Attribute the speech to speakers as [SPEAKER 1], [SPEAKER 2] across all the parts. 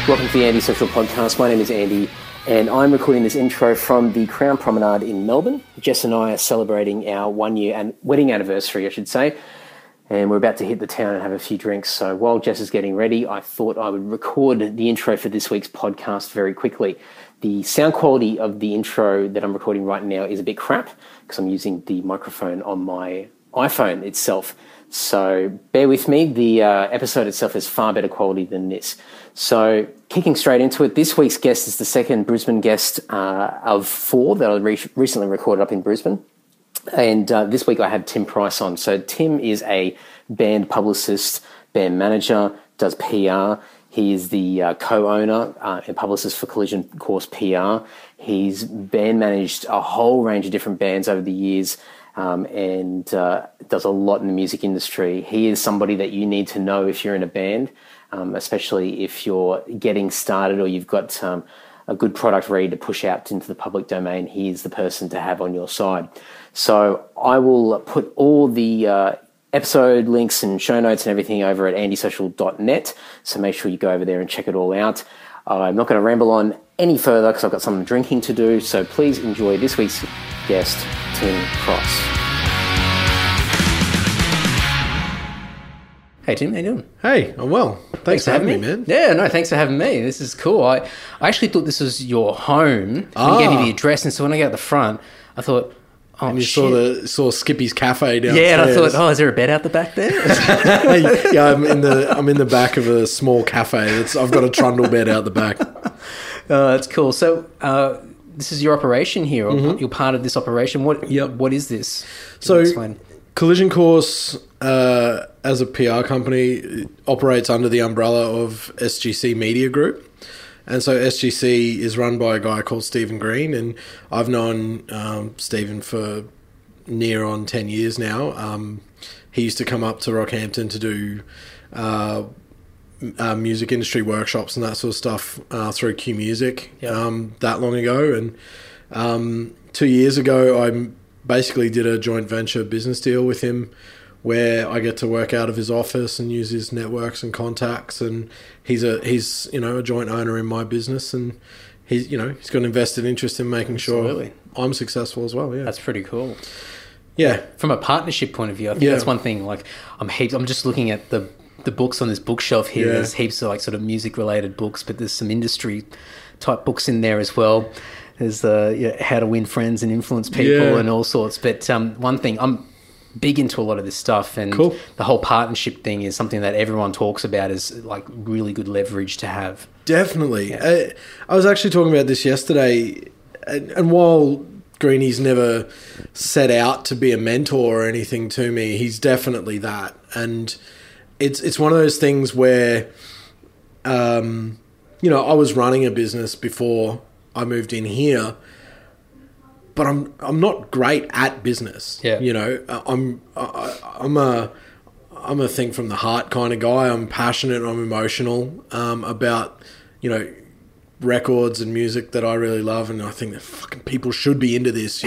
[SPEAKER 1] Welcome to the Andy Social Podcast. My name is Andy, and I'm recording this intro from the Crown Promenade in Melbourne. Jess and I are celebrating our 1 year and wedding anniversary, I should say, and we're about to hit the town and have a few drinks. So while Jess is getting ready, I thought I would record the intro for this week's podcast very quickly. The sound quality of the intro that I'm recording right now is a bit crap because I'm using the microphone on my iPhone itself. So bear with me. The episode itself is far better quality than this. So kicking straight into it, this week's guest is the second Brisbane guest of four that I recently recorded up in Brisbane. And this week I had Tim Price on. So Tim is a band publicist, band manager, does PR. He is the co-owner and publicist for Collision Course PR. He's band managed a whole range of different bands over the years. And does a lot in the music industry. He is somebody that you need to know if you're in a band, especially if you're getting started or you've got a good product ready to push out into the public domain. He is the person to have on your side. So I will put all the episode links and show notes and everything over at andysocial.net. So make sure you go over there and check it all out. I'm not going to ramble on any further because I've got some drinking to do. So please enjoy this week's guest, Tim Price. Hey Tim, how you doing?
[SPEAKER 2] Hey, I'm well. Thanks for having me, man.
[SPEAKER 1] Yeah, no, thanks for having me. This is cool. I actually thought this was your home. You gave me the address, and so when I got out the front, I thought, oh,
[SPEAKER 2] and you
[SPEAKER 1] shit.
[SPEAKER 2] saw Skippy's Cafe downstairs.
[SPEAKER 1] Yeah, and I thought, oh, is there a bed out the back there?
[SPEAKER 2] Yeah, I'm in the back of a small cafe. I've got a trundle bed out the back.
[SPEAKER 1] Oh, that's cool. So this is your operation here. Or you're part of this operation. What is this? Can you explain?
[SPEAKER 2] Collision Course, as a PR company, operates under the umbrella of SGC Media Group. And so SGC is run by a guy called Stephen Green, and I've known Stephen for near on 10 years now. He used to come up to Rockhampton to do music industry workshops and that sort of stuff through Q Music that long ago. And 2 years ago, I basically did a joint venture business deal with him where I get to work out of his office and use his networks and contacts, and he's a joint owner in my business, and he's got an invested interest in making sure I'm successful as well. Yeah,
[SPEAKER 1] that's pretty cool.
[SPEAKER 2] Yeah,
[SPEAKER 1] from a partnership point of view, I think that's one thing. Like I'm just looking at the books on this bookshelf here. Yeah. There's heaps of like sort of music related books, but there's some industry type books in there as well. There's how to win friends and influence people and all sorts. But one thing, I'm big into a lot of this stuff, and the whole partnership thing is something that everyone talks about as like really good leverage to have.
[SPEAKER 2] Definitely. Yeah. I was actually talking about this yesterday, and while Greeny's never set out to be a mentor or anything to me, he's definitely that. And it's one of those things where, I was running a business before I moved in here, but I'm not great at business.
[SPEAKER 1] Yeah.
[SPEAKER 2] I'm a think from the heart kind of guy. I'm passionate. I'm emotional about records and music that I really love, and I think that fucking people should be into this.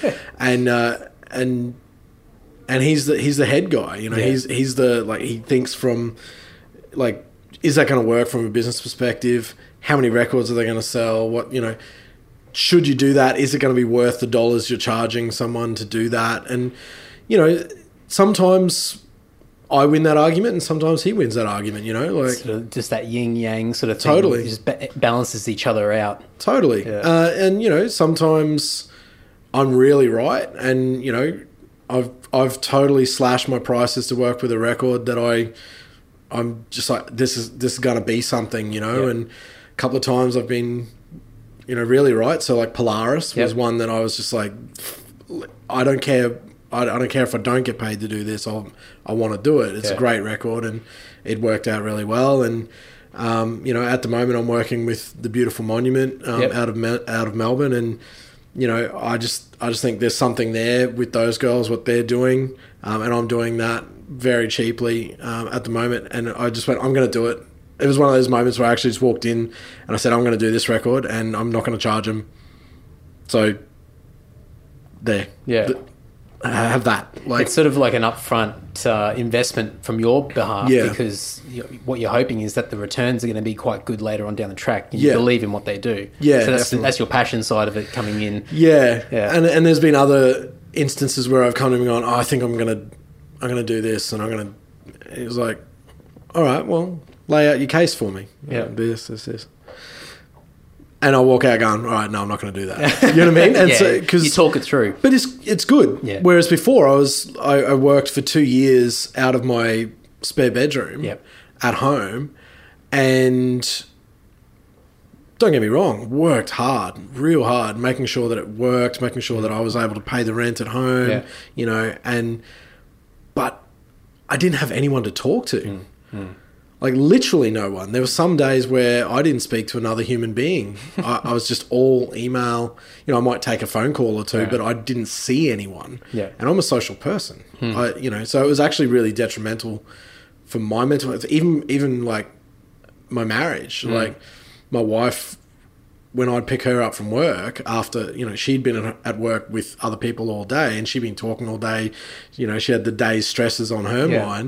[SPEAKER 2] and he's the head guy. He's the he thinks from is that going to work from a business perspective? How many records are they going to sell? What should you do that? Is it going to be worth the dollars you're charging someone to do that? And, sometimes I win that argument and sometimes he wins that argument,
[SPEAKER 1] Sort of just that yin-yang sort of thing.
[SPEAKER 2] Totally.
[SPEAKER 1] It just balances each other out.
[SPEAKER 2] Totally.
[SPEAKER 1] Yeah.
[SPEAKER 2] And, sometimes I'm really right. And, I've totally slashed my prices to work with a record that I'm just like, this is going to be something, and a couple of times I've been, really right. So like Polaris was one that I was just like, I don't care. I don't care if I don't get paid to do this. I want to do it. It's a great record, and it worked out really well. And at the moment I'm working with the Beautiful Monument out of Melbourne, and I just think there's something there with those girls, what they're doing, and I'm doing that very cheaply at the moment. And I just went, I'm going to do it. It was one of those moments where I actually just walked in and I said, I'm going to do this record and I'm not going to charge them. So there.
[SPEAKER 1] Yeah.
[SPEAKER 2] have that. Like,
[SPEAKER 1] it's sort of like an upfront investment from your behalf,
[SPEAKER 2] Yeah.
[SPEAKER 1] because what you're hoping is that the returns are going to be quite good later on down the track. You
[SPEAKER 2] Yeah.
[SPEAKER 1] believe in what they do.
[SPEAKER 2] Yeah,
[SPEAKER 1] so
[SPEAKER 2] definitely.
[SPEAKER 1] that's your passion side of it coming in.
[SPEAKER 2] Yeah.
[SPEAKER 1] Yeah.
[SPEAKER 2] And there's been other instances where I've come to him and gone, I think I'm gonna do this, and he was like, all right, well, lay out your case for me.
[SPEAKER 1] Yeah.
[SPEAKER 2] This. And I walk out going, all right, no, I'm not going to do that. You know what I mean? And
[SPEAKER 1] Yeah,
[SPEAKER 2] so,
[SPEAKER 1] you talk it through.
[SPEAKER 2] But it's good.
[SPEAKER 1] Yeah.
[SPEAKER 2] Whereas before I worked for 2 years out of my spare bedroom
[SPEAKER 1] Yep.
[SPEAKER 2] at home, and don't get me wrong, worked hard, real hard, making sure that it worked, making sure that I was able to pay the rent at home,
[SPEAKER 1] Yeah.
[SPEAKER 2] you know, but I didn't have anyone to talk to. Like, literally no one. There were some days where I didn't speak to another human being. I was just all email. You know, I might take a phone call or two,
[SPEAKER 1] Right.
[SPEAKER 2] but I didn't see anyone.
[SPEAKER 1] Yeah.
[SPEAKER 2] And I'm a social person. So it was actually really detrimental for my mental health. Even like my marriage. Like, my wife, when I'd pick her up from work after, you know, she'd been at work with other people all day and she'd been talking all day. You know, she had the day's stresses on her
[SPEAKER 1] Yeah.
[SPEAKER 2] mind.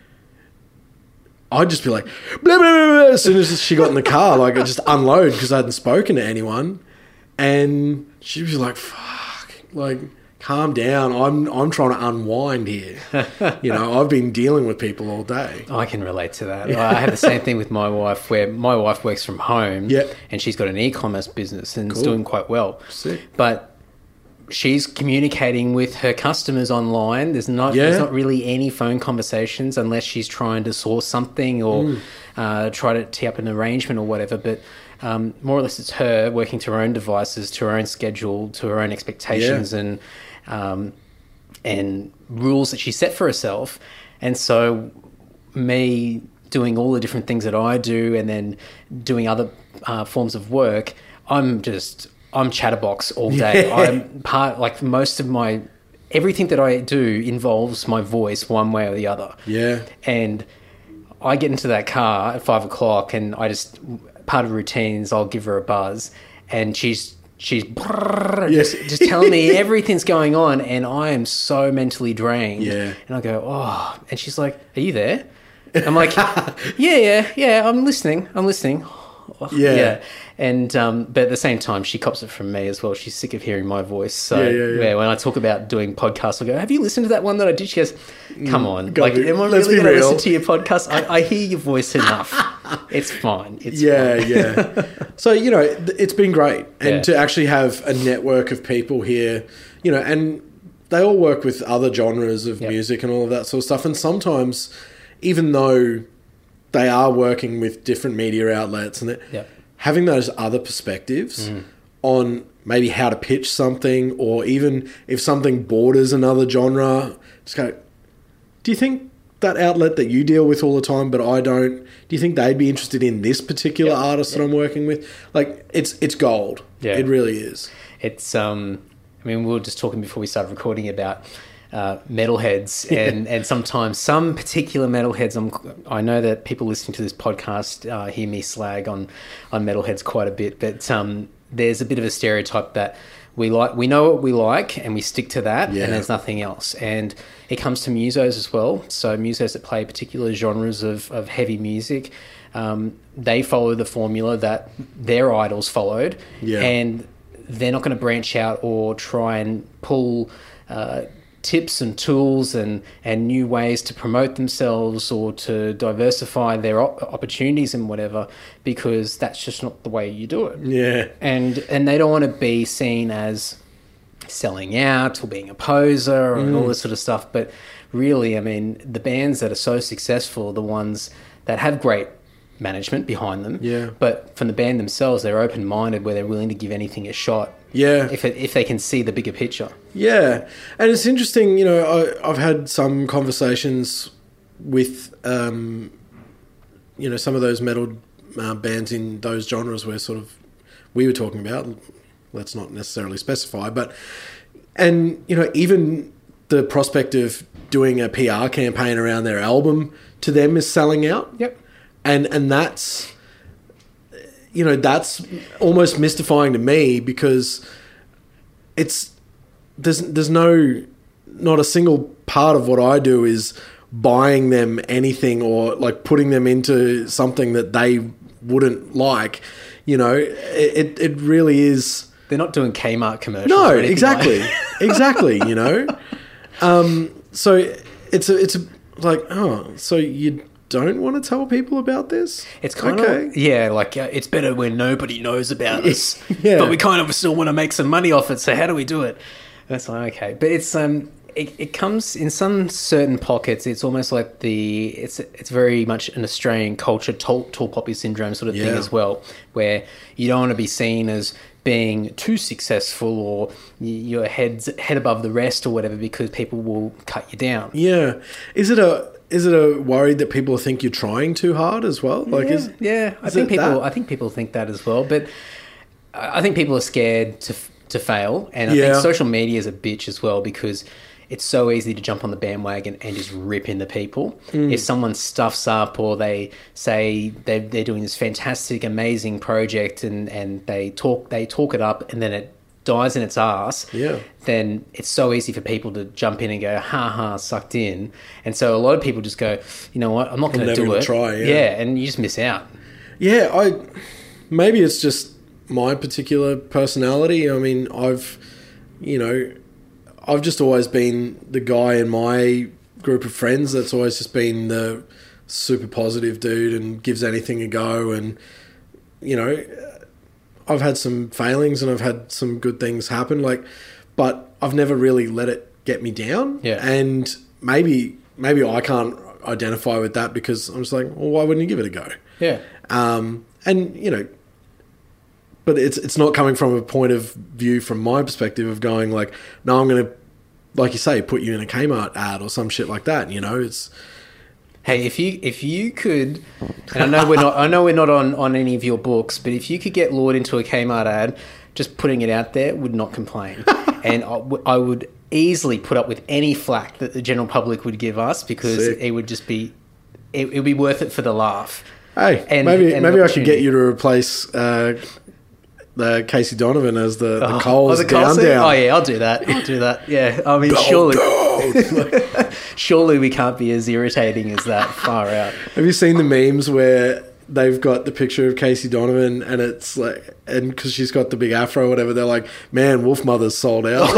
[SPEAKER 2] I'd just be like, blah, blah, blah, blah, as soon as she got in the car, like, I just unload because I hadn't spoken to anyone. And she'd be like, fuck, like, calm down. I'm trying to unwind here. You know, I've been dealing with people all day.
[SPEAKER 1] I can relate to that. I have the same thing with my wife, where my wife works from home,
[SPEAKER 2] Yep.
[SPEAKER 1] and she's got an e-commerce business and it's
[SPEAKER 2] Cool.
[SPEAKER 1] doing quite well.
[SPEAKER 2] Sick.
[SPEAKER 1] But she's communicating with her customers online. There's not really any phone conversations unless she's trying to source something or try to tee up an arrangement or whatever. But more or less, it's her working to her own devices, to her own schedule, to her own expectations, and rules that she set for herself. And so, me doing all the different things that I do, and then doing other forms of work, I'm chatterbox all day.
[SPEAKER 2] Yeah.
[SPEAKER 1] I'm most of my everything that I do involves my voice one way or the other.
[SPEAKER 2] Yeah.
[SPEAKER 1] And I get into that car at 5 o'clock, and part of routines, I'll give her a buzz, and she's just telling me everything's going on, and I am so mentally drained.
[SPEAKER 2] Yeah.
[SPEAKER 1] And I go, oh, and she's like, are you there? I'm like, yeah, I'm listening.
[SPEAKER 2] Yeah.
[SPEAKER 1] And but at the same time, she cops it from me as well. She's sick of hearing my voice. So
[SPEAKER 2] Yeah.
[SPEAKER 1] when I talk about doing podcasts, I go, have you listened to that one that I did? She goes, come on.
[SPEAKER 2] Let's
[SPEAKER 1] Am I
[SPEAKER 2] be
[SPEAKER 1] really going to
[SPEAKER 2] real.
[SPEAKER 1] listen to your podcast? I hear your voice enough. It's fine. It's fine.
[SPEAKER 2] Yeah. So, you know, it's been great. And
[SPEAKER 1] Yeah.
[SPEAKER 2] to actually have a network of people here, you know, and they all work with other genres of
[SPEAKER 1] Yep.
[SPEAKER 2] music and all of that sort of stuff. And sometimes, even though they are working with different media outlets and
[SPEAKER 1] Yep.
[SPEAKER 2] having those other perspectives on maybe how to pitch something, or even if something borders another genre, just go, do you think that outlet that you deal with all the time but I don't, do you think they'd be interested in this particular artist that I'm working with? Like, it's gold.
[SPEAKER 1] Yeah.
[SPEAKER 2] It really is.
[SPEAKER 1] It's we were just talking before we started recording about metalheads, and sometimes some particular metalheads. I know that people listening to this podcast hear me slag on metalheads quite a bit, but there's a bit of a stereotype that we know what we like, and we stick to that,
[SPEAKER 2] Yeah.
[SPEAKER 1] and there's nothing else. And it comes to musos as well. So musos that play particular genres of heavy music, they follow the formula that their idols followed, and they're not going to branch out or try and pull tips and tools and new ways to promote themselves or to diversify their opportunities and whatever, because that's just not the way you do it.
[SPEAKER 2] Yeah.
[SPEAKER 1] And they don't want to be seen as selling out or being a poser and all this sort of stuff. But really, I mean, the bands that are so successful are the ones that have great management behind them.
[SPEAKER 2] Yeah.
[SPEAKER 1] But from the band themselves, they're open-minded, where they're willing to give anything a shot.
[SPEAKER 2] Yeah.
[SPEAKER 1] If they can see the bigger picture.
[SPEAKER 2] Yeah, and it's interesting. You know, I've had some conversations with, you know, some of those metal bands in those genres where sort of we were talking about. Let's not necessarily specify, and you know, even the prospect of doing a PR campaign around their album to them is selling out.
[SPEAKER 1] Yep.
[SPEAKER 2] And that's, you know, that's almost mystifying to me, because there's no not a single part of what I do is buying them anything or like putting them into something that they wouldn't like. You know, it really is.
[SPEAKER 1] They're not doing Kmart commercials.
[SPEAKER 2] No,
[SPEAKER 1] or anything
[SPEAKER 2] exactly,
[SPEAKER 1] like.
[SPEAKER 2] exactly. You know, so it's like, oh, so you don't want to tell people about this?
[SPEAKER 1] It's kind of, yeah, like it's better when nobody knows about us,
[SPEAKER 2] Yeah.
[SPEAKER 1] but we kind of still want to make some money off it. So how do we do it? That's like, okay, but it's it comes in some certain pockets. It's almost like it's very much an Australian culture, tall poppy syndrome sort of thing as well, where you don't want to be seen as being too successful or your head above the rest or whatever, because people will cut you down.
[SPEAKER 2] Yeah. Is it a worry that people think you're trying too hard as well? Like,
[SPEAKER 1] I think people think that as well, but I think people are scared to fail, and I think social media is a bitch as well, because it's so easy to jump on the bandwagon and just rip into people. If someone stuffs up or they say they're doing this fantastic, amazing project and they talk it up and then it dies in its ass, then it's so easy for people to jump in and go, ha ha, sucked in. And so a lot of people just go, you know what, I'm not going to do it.
[SPEAKER 2] Try,
[SPEAKER 1] and you just miss out.
[SPEAKER 2] Yeah, maybe it's just my particular personality. I mean, I've just always been the guy in my group of friends that's always just been the super positive dude and gives anything a go. And, you know, I've had some failings and I've had some good things happen, but I've never really let it get me down.
[SPEAKER 1] Yeah.
[SPEAKER 2] And maybe I can't identify with that because I'm just like, well, why wouldn't you give it a go?
[SPEAKER 1] Yeah.
[SPEAKER 2] And, you know, but it's not coming from a point of view from my perspective of going like, no, I'm going to, like you say, put you in a Kmart ad or some shit like that. You know, it's.
[SPEAKER 1] Hey, if you could, and I know we're not on any of your books, but if you could get lured into a Kmart ad, just putting it out there, would not complain, and I would easily put up with any flack that the general public would give us, because it would just be, it would be worth it for the laugh.
[SPEAKER 2] Hey,
[SPEAKER 1] and
[SPEAKER 2] maybe I could get you to replace the Casey Donovan as the Coles down.
[SPEAKER 1] Oh yeah, I'll do that. Yeah, I mean, surely we can't be as irritating as that. Far out.
[SPEAKER 2] Have you seen the memes where they've got the picture of Casey Donovan and it's like, and because she's got the big afro or whatever, they're like, man, Wolf Mother's sold out.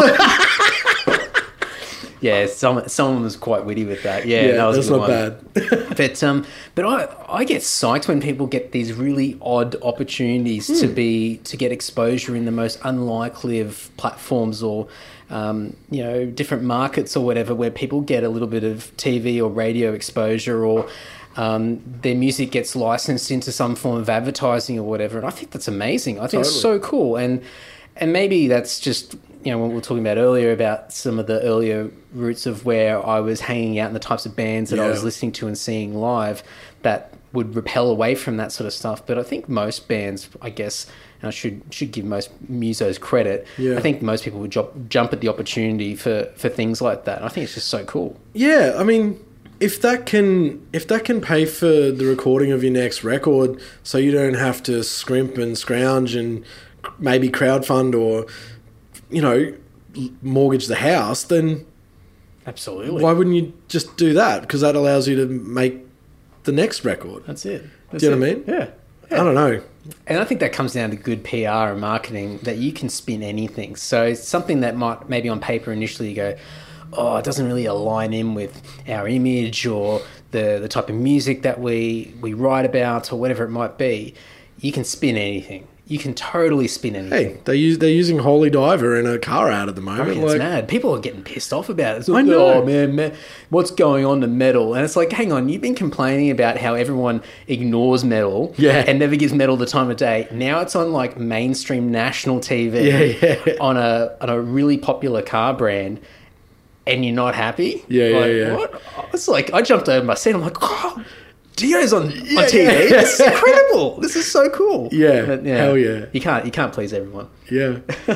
[SPEAKER 1] Yeah, someone was quite witty with that. Yeah, that was
[SPEAKER 2] that's not bad.
[SPEAKER 1] But I get psyched when people get these really odd opportunities to get exposure in the most unlikely of platforms, or different markets or whatever, where people get a little bit of TV or radio exposure, or their music gets licensed into some form of advertising or whatever. And I think that's amazing. I think it's so cool. And maybe that's just, you know, what we were talking about earlier about some of the earlier roots of where I was hanging out and the types of bands that I was listening to and seeing live, that would repel away from that sort of stuff. But I think most bands, I guess, and I should give most musos credit, I think most people would jump at the opportunity for things like that. And I think it's just so cool.
[SPEAKER 2] Yeah, I mean, if that can pay for the recording of your next record, so you don't have to scrimp and scrounge and maybe crowdfund or, you know, mortgage the house, then
[SPEAKER 1] absolutely,
[SPEAKER 2] why wouldn't you just do that? Because that allows you to make the next record.
[SPEAKER 1] That's it.
[SPEAKER 2] Do you know what I mean?
[SPEAKER 1] Yeah.
[SPEAKER 2] I don't know.
[SPEAKER 1] And I think that comes down to good PR and marketing, that you can spin anything. So it's something that might maybe on paper initially you go, oh, it doesn't really align in with our image or the type of music that we write about or whatever it might be. You can spin anything. You can totally spin anything.
[SPEAKER 2] Hey, they're using Holy Diver in a car ad at the moment.
[SPEAKER 1] It's mad. People are getting pissed off about it. It's
[SPEAKER 2] like, I know.
[SPEAKER 1] Oh, man, what's going on to metal? And it's like, hang on, you've been complaining about how everyone ignores metal and never gives metal the time of day. Now it's on like mainstream national TV on a really popular car brand, and you're not happy?
[SPEAKER 2] Yeah.
[SPEAKER 1] What? It's like, I jumped over my seat. I'm like, oh, Dio's on TV. It's incredible. This is so cool.
[SPEAKER 2] Yeah,
[SPEAKER 1] but,
[SPEAKER 2] hell yeah.
[SPEAKER 1] You can't please everyone.
[SPEAKER 2] Yeah.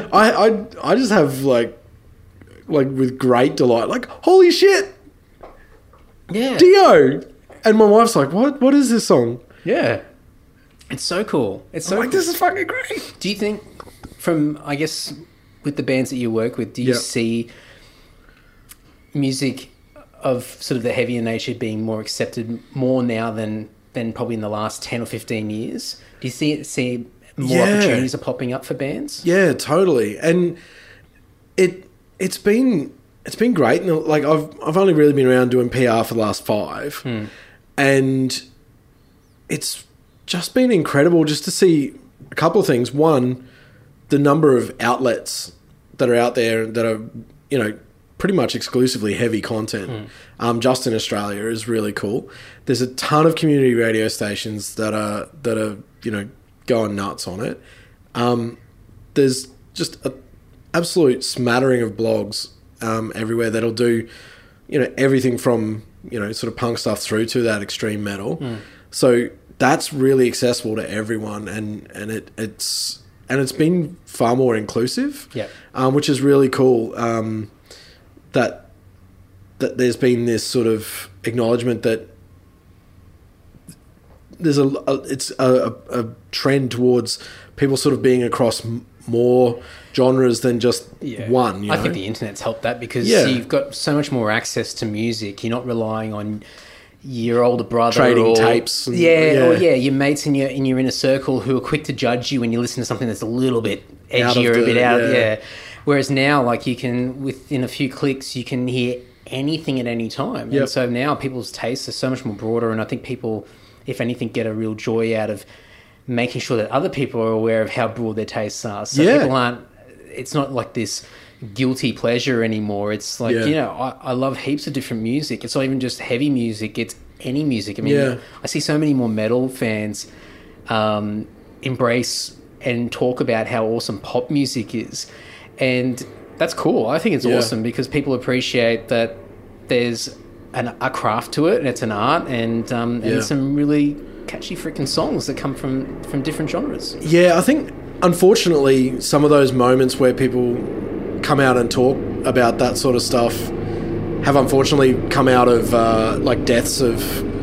[SPEAKER 2] I just have like with great delight, like, holy shit.
[SPEAKER 1] Yeah.
[SPEAKER 2] Dio. And my wife's like, what is this song?
[SPEAKER 1] Yeah. It's so cool. It's so
[SPEAKER 2] like,
[SPEAKER 1] cool.
[SPEAKER 2] This is fucking great.
[SPEAKER 1] Do you think from, I guess, with the bands that you work with, do you see music of sort of the heavier nature being more accepted more now than probably in the last 10 or 15 years? Do you see more opportunities are popping up for bands?
[SPEAKER 2] Yeah, totally. And it's been great. And like I've only really been around doing PR for the last 5, and it's just been incredible just to see a couple of things. One, the number of outlets that are out there that are, you know, pretty much exclusively heavy content, just in Australia, is really cool. There's a ton of community radio stations that are you know, going nuts on it. There's just an absolute smattering of blogs everywhere that'll do, you know, everything from, you know, sort of punk stuff through to that extreme metal. So that's really accessible to everyone, and it's been far more inclusive, which is really cool. That there's been this sort of acknowledgement that there's a trend towards people sort of being across more genres than just one. You know?
[SPEAKER 1] I think the internet's helped that because you've got so much more access to music. You're not relying on your older brother
[SPEAKER 2] trading tapes.
[SPEAKER 1] Or your mates in your inner circle who are quick to judge you when you listen to something that's a little bit edgy or a bit out. Whereas now, like, you can, within a few clicks, you can hear anything at any time. And so now people's tastes are so much more broader, and I think people, if anything, get a real joy out of making sure that other people are aware of how broad their tastes are. So people aren't, it's not like this guilty pleasure anymore. It's like, you know, I love heaps of different music. It's not even just heavy music, it's any music. I mean, I see so many more metal fans embrace and talk about how awesome pop music is. And that's cool. I think it's awesome because people appreciate that there's a craft to it, and it's an art, and some really catchy freaking songs that come from different genres. Yeah,
[SPEAKER 2] I think, unfortunately, some of those moments where people come out and talk about that sort of stuff have unfortunately come out of like deaths of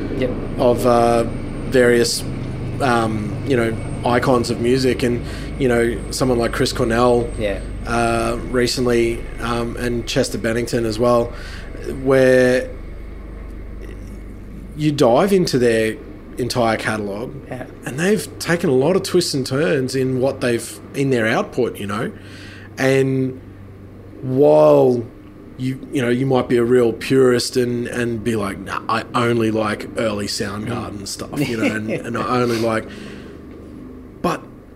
[SPEAKER 2] various you know, icons of music, and you know, someone like Chris Cornell recently, and Chester Bennington as well, where you dive into their entire catalogue and they've taken a lot of twists and turns in what they've in their output, you know. And while you know, you might be a real purist and be like, nah, I only like early Soundgarden stuff, you know, and I only like, but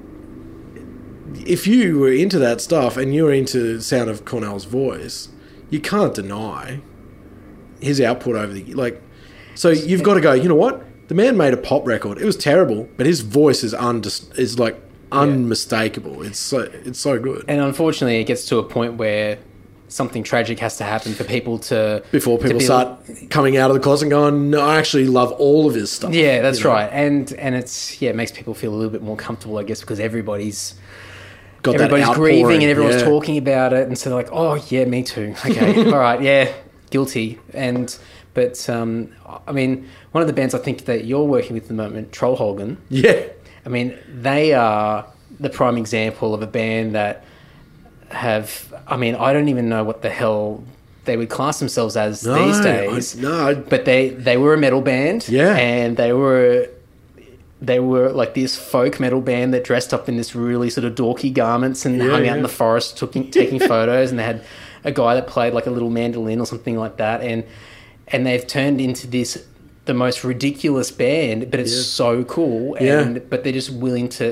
[SPEAKER 2] if you were into that stuff and you were into the sound of Cornell's voice, you can't deny his output over the, like, so you've got to go, you know what? The man made a pop record. It was terrible, but his voice is like unmistakable. It's so good.
[SPEAKER 1] And unfortunately, it gets to a point where something tragic has to happen for people to...
[SPEAKER 2] Before people start coming out of the closet and going, no, I actually love all of his stuff.
[SPEAKER 1] Yeah, that's right. And it's, it makes people feel a little bit more comfortable, I guess, because everybody's grieving and everyone's talking about it. And so they're like, oh, yeah, me too. Okay, all right, yeah, guilty. But I mean, one of the bands I think that you're working with at the moment, Trollholgen.
[SPEAKER 2] Yeah.
[SPEAKER 1] I mean, they are the prime example of a band that have... I mean, I don't even know what the hell they would class themselves as these days. But they were a metal band.
[SPEAKER 2] Yeah.
[SPEAKER 1] And they were like this folk metal band that dressed up in this really sort of dorky garments and hung out in the forest taking photos, and they had a guy that played like a little mandolin or something like that, and they've turned into the most ridiculous band, but it's so cool. But they're just willing to...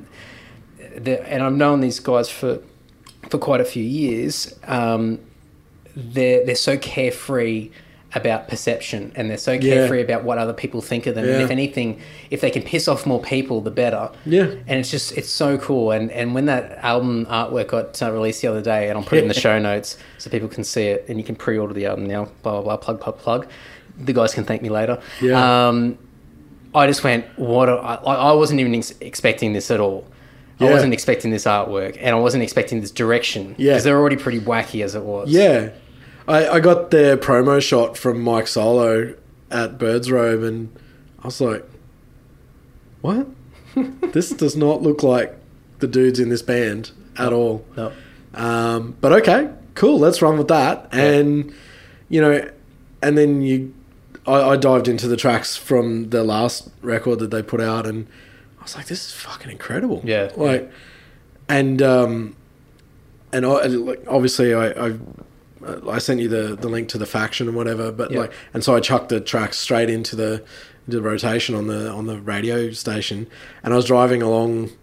[SPEAKER 1] and I've known these guys for quite a few years. They're so carefree about perception, and they're so carefree about what other people think of them. And if anything, if they can piss off more people, the better. Yeah. And it's so cool. And when that album artwork got released the other day, and I'll put it in the show notes so people can see it, and you can pre-order the album now, blah, blah, blah, plug. The guys can thank me later. Yeah. I just went, I wasn't even expecting this at all. I wasn't expecting this artwork, and I wasn't expecting this direction, because they're already pretty wacky as it was. Yeah.
[SPEAKER 2] I got their promo shot from Mike Solo at Birdsrobe, and I was like, what? This does not look like the dudes in this band at all. No. But okay, cool, let's run with that. And you know, and then I dived into the tracks from the last record that they put out, and I was like, this is fucking incredible.
[SPEAKER 1] Yeah.
[SPEAKER 2] Like, and obviously I sent you the link to the Faction and whatever, but like, and so I chucked the tracks straight into the rotation on the radio station, and I was driving along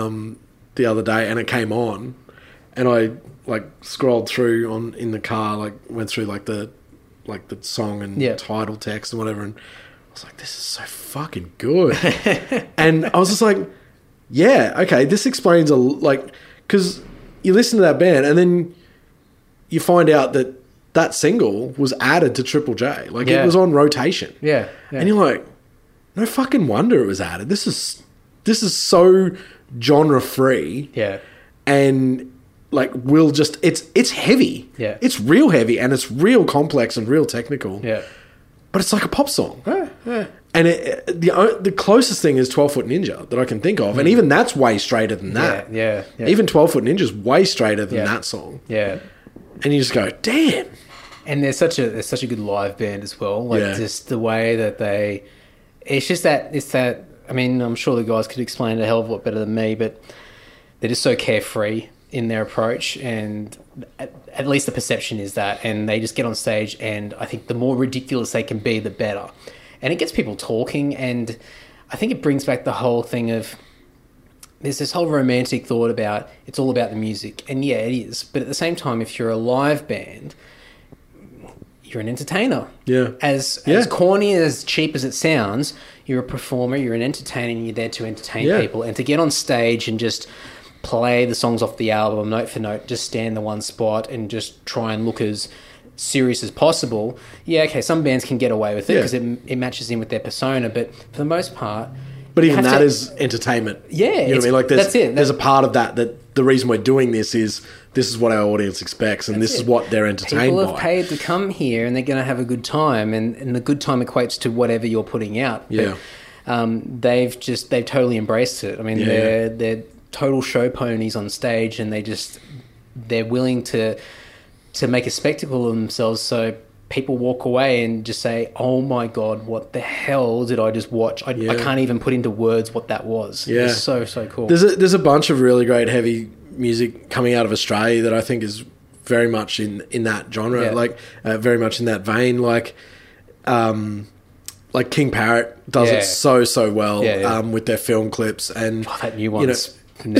[SPEAKER 2] the other day, and it came on, and I like scrolled through in the car, like went through like the song and title text and whatever, and I was like, this is so fucking good. And I was just like, yeah, okay, this explains because you listen to that band and then you find out that single was added to Triple J. Like, it was on rotation.
[SPEAKER 1] Yeah.
[SPEAKER 2] And you're like, no fucking wonder it was added. This is so genre free.
[SPEAKER 1] Yeah.
[SPEAKER 2] And like, it's heavy.
[SPEAKER 1] Yeah.
[SPEAKER 2] It's real heavy, and it's real complex and real technical.
[SPEAKER 1] Yeah.
[SPEAKER 2] But it's like a pop song.
[SPEAKER 1] Yeah.
[SPEAKER 2] And the closest thing is 12 Foot Ninja that I can think of. And even that's way straighter than that.
[SPEAKER 1] Yeah.
[SPEAKER 2] Even 12 Foot Ninja's way straighter than that song.
[SPEAKER 1] Yeah.
[SPEAKER 2] And you just go, damn.
[SPEAKER 1] And they're such a good live band as well. Like, just the way that it's that, I mean, I'm sure the guys could explain it a hell of a lot better than me, but they're just so carefree in their approach, and at least the perception is that, and they just get on stage, and I think the more ridiculous they can be, the better. And it gets people talking, and I think it brings back the whole thing of, there's this whole romantic thought about it's all about the music, and yeah, it is, but at the same time, if you're a live band, you're an entertainer.
[SPEAKER 2] Yeah.
[SPEAKER 1] As corny, as cheap as it sounds, you're a performer, you're an entertainer, and you're there to entertain people, and to get on stage and just play the songs off the album note for note, just stand in the one spot and just try and look as serious as possible. Yeah, okay, some bands can get away with it because it matches in with their persona, but for the most part...
[SPEAKER 2] But even that is entertainment.
[SPEAKER 1] Yeah.
[SPEAKER 2] You know what I mean? Like,
[SPEAKER 1] that's it.
[SPEAKER 2] There's a part of that the reason we're doing this is our audience expects, and this is what they're entertained by.
[SPEAKER 1] People have paid to come here, and they're going to have a good time, and the good time equates to whatever you're putting out.
[SPEAKER 2] Yeah.
[SPEAKER 1] But, they've totally embraced it. I mean, they're total show ponies on stage, and they're willing to make a spectacle of themselves, so people walk away and just say, oh my God, what the hell did I just watch? I can't even put into words what that was.
[SPEAKER 2] Yeah.
[SPEAKER 1] It's so cool.
[SPEAKER 2] There's a bunch of really great heavy music coming out of Australia that I think is very much in that genre, like very much in that vein, like King Parrot does it so well with their film clips, and
[SPEAKER 1] that new one's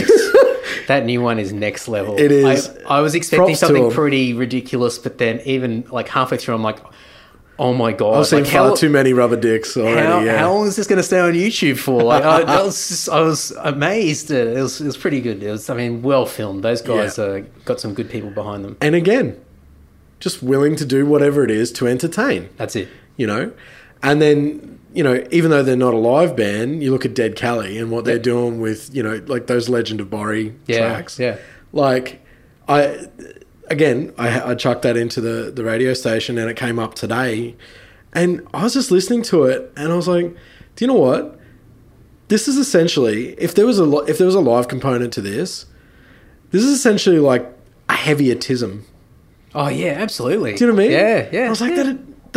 [SPEAKER 1] that new one is next level.
[SPEAKER 2] It is.
[SPEAKER 1] I was expecting something pretty ridiculous, but then even like halfway through, I'm like, oh my God.
[SPEAKER 2] I've seen far too many rubber dicks already.
[SPEAKER 1] How long is this going to stay on YouTube for? Like, I was amazed. It was pretty good. It was, I mean, well filmed. Those guys got some good people behind them.
[SPEAKER 2] And again, just willing to do whatever it is to entertain.
[SPEAKER 1] That's it.
[SPEAKER 2] You know? And then, you know, even though they're not a live band, you look at Dead Cali and what they're doing with, you know, like those Legend of Borry tracks.
[SPEAKER 1] Yeah.
[SPEAKER 2] Like, I chucked that into the radio station, and it came up today, and I was just listening to it, and I was like, do you know what? This is essentially, if there was a live component to this is essentially like a heavier Tism.
[SPEAKER 1] Oh yeah, absolutely.
[SPEAKER 2] Do you know what I mean?
[SPEAKER 1] Yeah.
[SPEAKER 2] I was like,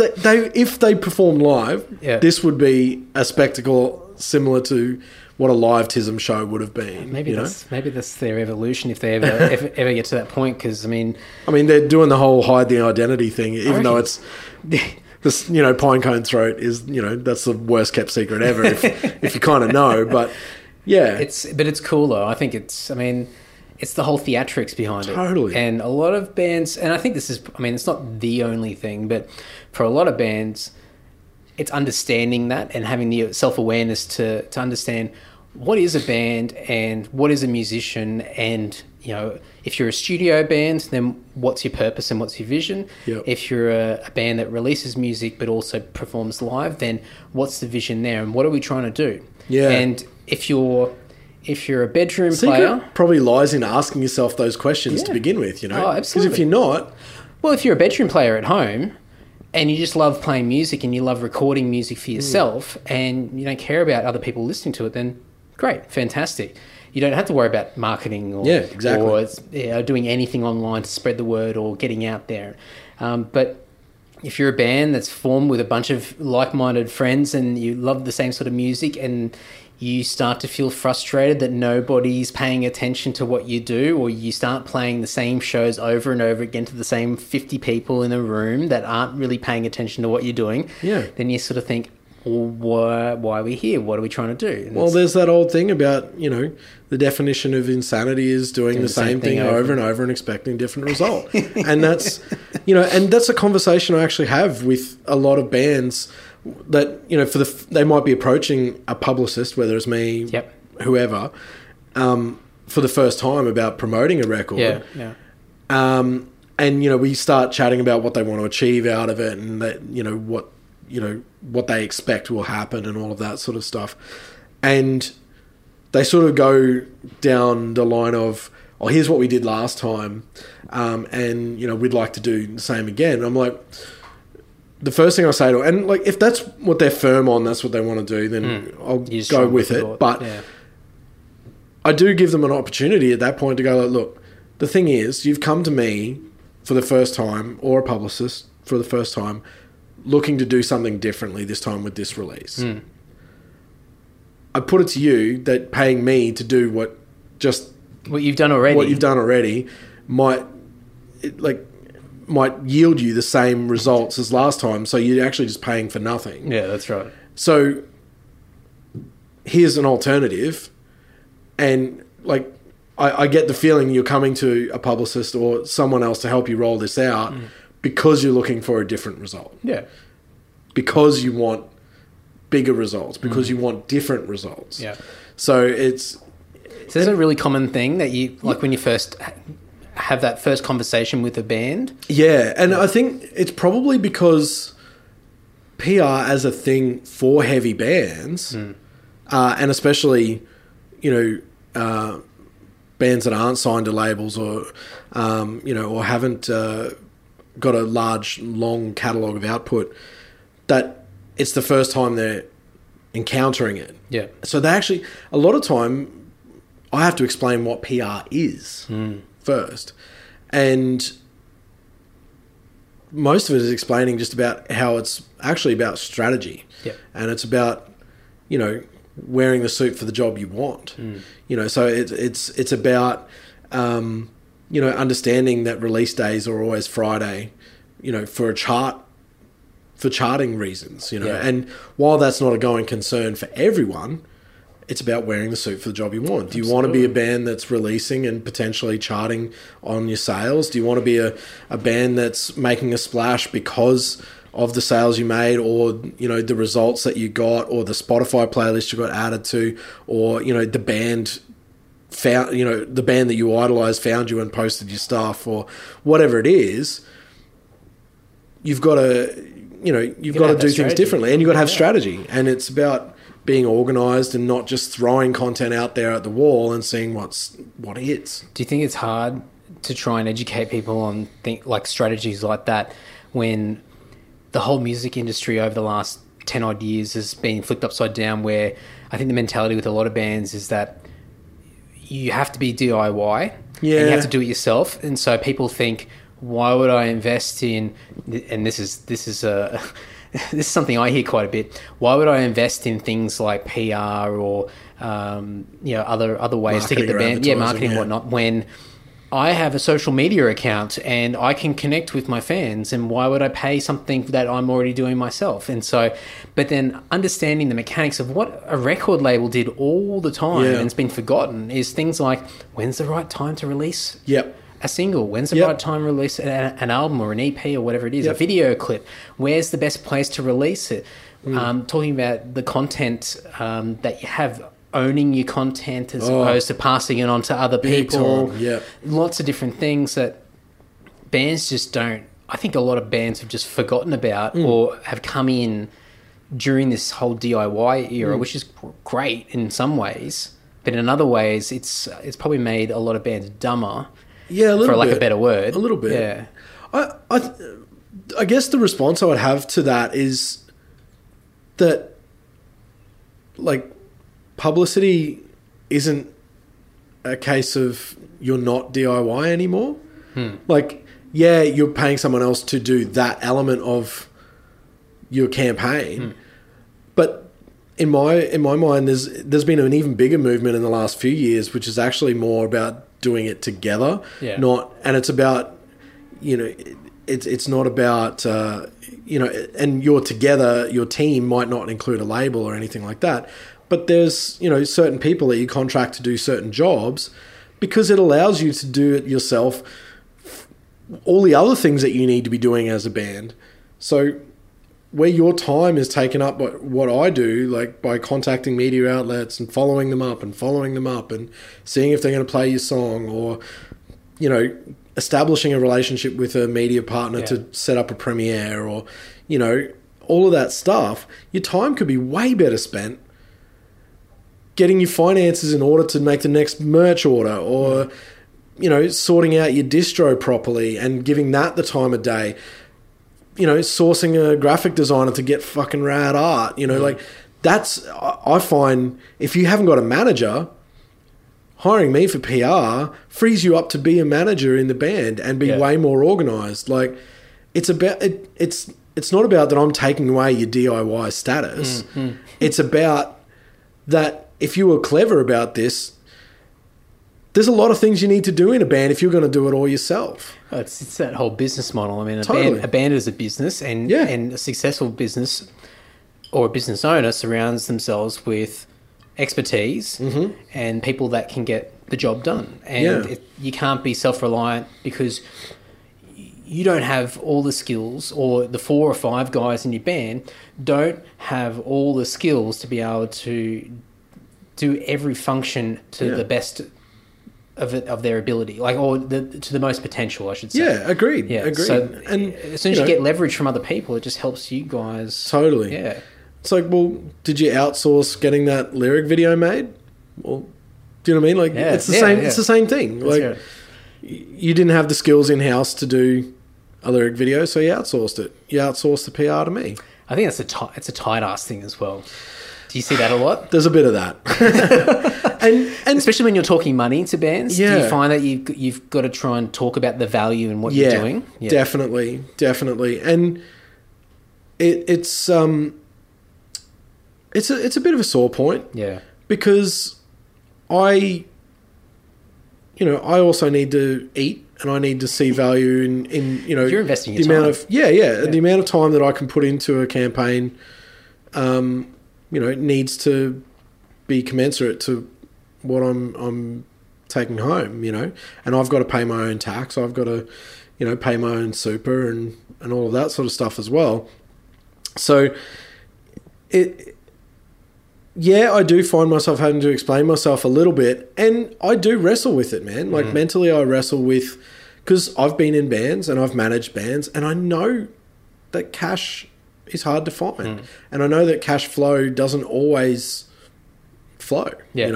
[SPEAKER 2] if they performed live, this would be a spectacle similar to what a live Tism show would have been.
[SPEAKER 1] Maybe that's their evolution if they ever get to that point. Because I mean,
[SPEAKER 2] they're doing the whole hide the identity thing, even though it's this, you know, Pinecone Throat is, you know, that's the worst kept secret ever if you kind of know. But yeah,
[SPEAKER 1] it's cool though. I think it's the whole theatrics behind it.
[SPEAKER 2] Totally.
[SPEAKER 1] And a lot of bands, and I think this is, it's not the only thing, but for a lot of bands, it's understanding that and having the self-awareness to understand what is a band and what is a musician, and, you know, if you're a studio band, then what's your purpose and what's your vision?
[SPEAKER 2] Yep.
[SPEAKER 1] If you're a band that releases music but also performs live, then what's the vision there and what are we trying to do?
[SPEAKER 2] Yeah.
[SPEAKER 1] And if you're a bedroom player...
[SPEAKER 2] probably lies in asking yourself those questions to begin with, you know?
[SPEAKER 1] Oh, absolutely.
[SPEAKER 2] Because if you're not...
[SPEAKER 1] Well, if you're a bedroom player at home and you just love playing music and you love recording music for yourself and you don't care about other people listening to it, then great, fantastic. You don't have to worry about marketing or doing anything online to spread the word or getting out there. But if you're a band that's formed with a bunch of like-minded friends and you love the same sort of music and you start to feel frustrated that nobody's paying attention to what you do, or you start playing the same shows over and over again to the same 50 people in a room that aren't really paying attention to what you're doing, then you sort of think, well, why are we here? What are we trying to do? And
[SPEAKER 2] well, there's that old thing about, the definition of insanity is doing the same thing over and over and expecting a different result. And that's, and that's a conversation I actually have with a lot of bands that, they might be approaching a publicist, whether it's me, whoever, for the first time about promoting a record. And, we start chatting about what they want to achieve out of it and that, what they expect will happen and all of that sort of stuff. And they sort of go down the line of, oh, here's what we did last time. And, we'd like to do the same again. And I'm like, the first thing I say to them, and like, if that's what they're firm on, that's what they want to do, then I'll go with it. But I do give them an opportunity at that point to go, like, look, the thing is, you've come to me for the first time, or a publicist for the first time, looking to do something differently this time with this release. I put it to you that paying me to do what
[SPEAKER 1] you've done already
[SPEAKER 2] might yield you the same results as last time, so you're actually just paying for nothing.
[SPEAKER 1] Yeah, that's right.
[SPEAKER 2] So here's an alternative, and like I get the feeling you're coming to a publicist or someone else to help you roll this out because you're looking for a different result.
[SPEAKER 1] Yeah.
[SPEAKER 2] Because you want bigger results, because you want different results.
[SPEAKER 1] Yeah.
[SPEAKER 2] So it's Yeah, and I think it's probably because PR as a thing for heavy bands, and especially, bands that aren't signed to labels or, or haven't got a large, long catalogue of output, that it's the first time they're encountering it.
[SPEAKER 1] Yeah.
[SPEAKER 2] So they actually, a lot of time, I have to explain what PR is first. And most of it is explaining just about how it's actually about strategy.
[SPEAKER 1] Yeah.
[SPEAKER 2] And it's about, wearing the suit for the job you want. So it's about, understanding that release days are always Friday, for charting reasons, And while that's not a going concern for everyone, it's about wearing the suit for the job you want. Do you want to be a band that's releasing and potentially charting on your sales? Do you want to be a band that's making a splash because of the sales you made, or, the results that you got, or the Spotify playlist you got added to, or, the band found, the band that you idolized found you and posted your stuff, or whatever it is? You've got to, you've got to do things differently, and you've got to have strategy. And it's about being organized and not just throwing content out there at the wall and seeing what hits.
[SPEAKER 1] Do you think it's hard to try and educate people on strategies like that when the whole music industry over the last 10 odd years has been flipped upside down, where I think the mentality with a lot of bands is that you have to be DIY and you have to do it yourself. And so people think, why would I invest in, and this is something I hear quite a bit, why would I invest in things like PR or other ways to get the band, marketing and whatnot, when I have a social media account and I can connect with my fans, and why would I pay something that I'm already doing myself? And so, but then understanding the mechanics of what a record label did all the time and it's been forgotten is things like, when's the right time to release a single? When's the right time to release an album or an EP or whatever it is, a video clip? Where's the best place to release it? Talking about the content that you have, owning your content as opposed to passing it on to other people. Lots of different things that bands just don't, I think a lot of bands have just forgotten about or have come in during this whole DIY era, which is great in some ways, but in other ways it's probably made a lot of bands dumber, for lack of a better word.
[SPEAKER 2] A little bit. I guess the response I would have to that is that, like, publicity isn't a case of you're not DIY anymore. Like, yeah, you're paying someone else to do that element of your campaign. But in my mind, there's been an even bigger movement in the last few years, which is actually more about doing it together.
[SPEAKER 1] Yeah.
[SPEAKER 2] And it's about, it's not about, and you're together, your team might not include a label or anything like that. But there's, certain people that you contract to do certain jobs because it allows you to do it yourself, all the other things that you need to be doing as a band. So where your time is taken up by what I do, like by contacting media outlets and following them up and seeing if they're going to play your song, or, establishing a relationship with a media partner to set up a premiere, or, all of that stuff, your time could be way better spent getting your finances in order to make the next merch order, or, sorting out your distro properly and giving that the time of day, sourcing a graphic designer to get fucking rad art, like that's, I find if you haven't got a manager, hiring me for PR frees you up to be a manager in the band and be way more organized. Like it's about, it's not about that I'm taking away your DIY status. It's about that if you were clever about this, there's a lot of things you need to do in a band if you're going to do it all yourself.
[SPEAKER 1] It's that whole business model. I mean,
[SPEAKER 2] Totally.
[SPEAKER 1] a band is a business, and a successful business or a business owner surrounds themselves with expertise and people that can get the job done. And you can't be self-reliant because you don't have all the skills, or the 4 or 5 guys in your band don't have all the skills to be able to do every function to the best of their ability, like, or to the most potential, I should say.
[SPEAKER 2] Yeah, agreed.
[SPEAKER 1] Yeah,
[SPEAKER 2] agreed.
[SPEAKER 1] so
[SPEAKER 2] and
[SPEAKER 1] as soon as you get leverage from other people, it just helps you guys.
[SPEAKER 2] Totally.
[SPEAKER 1] Yeah.
[SPEAKER 2] It's like, well, did you outsource getting that lyric video made? Well, do you know what I mean? Like, it's the same. It's the same thing.
[SPEAKER 1] That's
[SPEAKER 2] like,
[SPEAKER 1] right.
[SPEAKER 2] You didn't have the skills in house to do a lyric video, so you outsourced it. You outsourced the PR to me.
[SPEAKER 1] I think it's a tight ass thing as well. Do you see that a lot?
[SPEAKER 2] There's a bit of that, and
[SPEAKER 1] especially when you're talking money to bands.
[SPEAKER 2] Yeah.
[SPEAKER 1] Do you find that you've got to try and talk about the value in what you're doing?
[SPEAKER 2] Yeah, definitely, and it's a bit of a sore point.
[SPEAKER 1] Yeah,
[SPEAKER 2] because I also need to eat, and I need to see value in
[SPEAKER 1] you're investing your
[SPEAKER 2] the
[SPEAKER 1] time.
[SPEAKER 2] amount of the amount of time that I can put into a campaign. It needs to be commensurate to what I'm taking home, and I've got to pay my own tax. I've got to, pay my own super and all of that sort of stuff as well. So I do find myself having to explain myself a little bit, and I do wrestle with it, man. Like mentally I wrestle with, because I've been in bands and I've managed bands, and I know that cash is hard to find. And I know that cash flow doesn't always flow.
[SPEAKER 1] Yeah.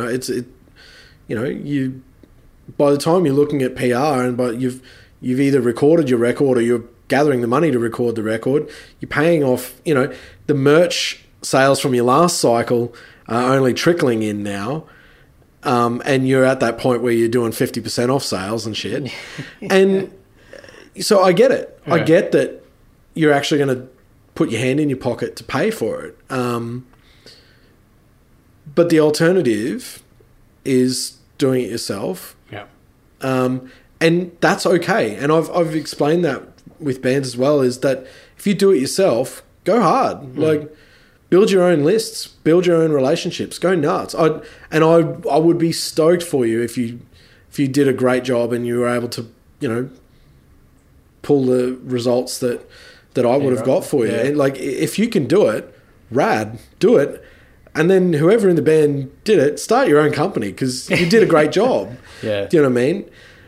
[SPEAKER 2] You by the time you're looking at PR but you've either recorded your record or you're gathering the money to record the record, you're paying off, the merch sales from your last cycle are only trickling in now. And you're at that point where you're doing 50% off sales and shit. And so I get it.
[SPEAKER 1] Right.
[SPEAKER 2] I get that you're actually going to put your hand in your pocket to pay for it. But the alternative is doing it yourself.
[SPEAKER 1] Yeah.
[SPEAKER 2] And that's okay. And I've explained that with bands as well, is that if you do it yourself, go hard. Like, build your own lists, build your own relationships, go nuts. I would be stoked for you if you did a great job and you were able to, pull the results that I would have got for you. And like, if you can do it, rad, do it. And then whoever in the band did it, start your own company, because you did a great job.
[SPEAKER 1] Yeah.
[SPEAKER 2] Do you know what I mean?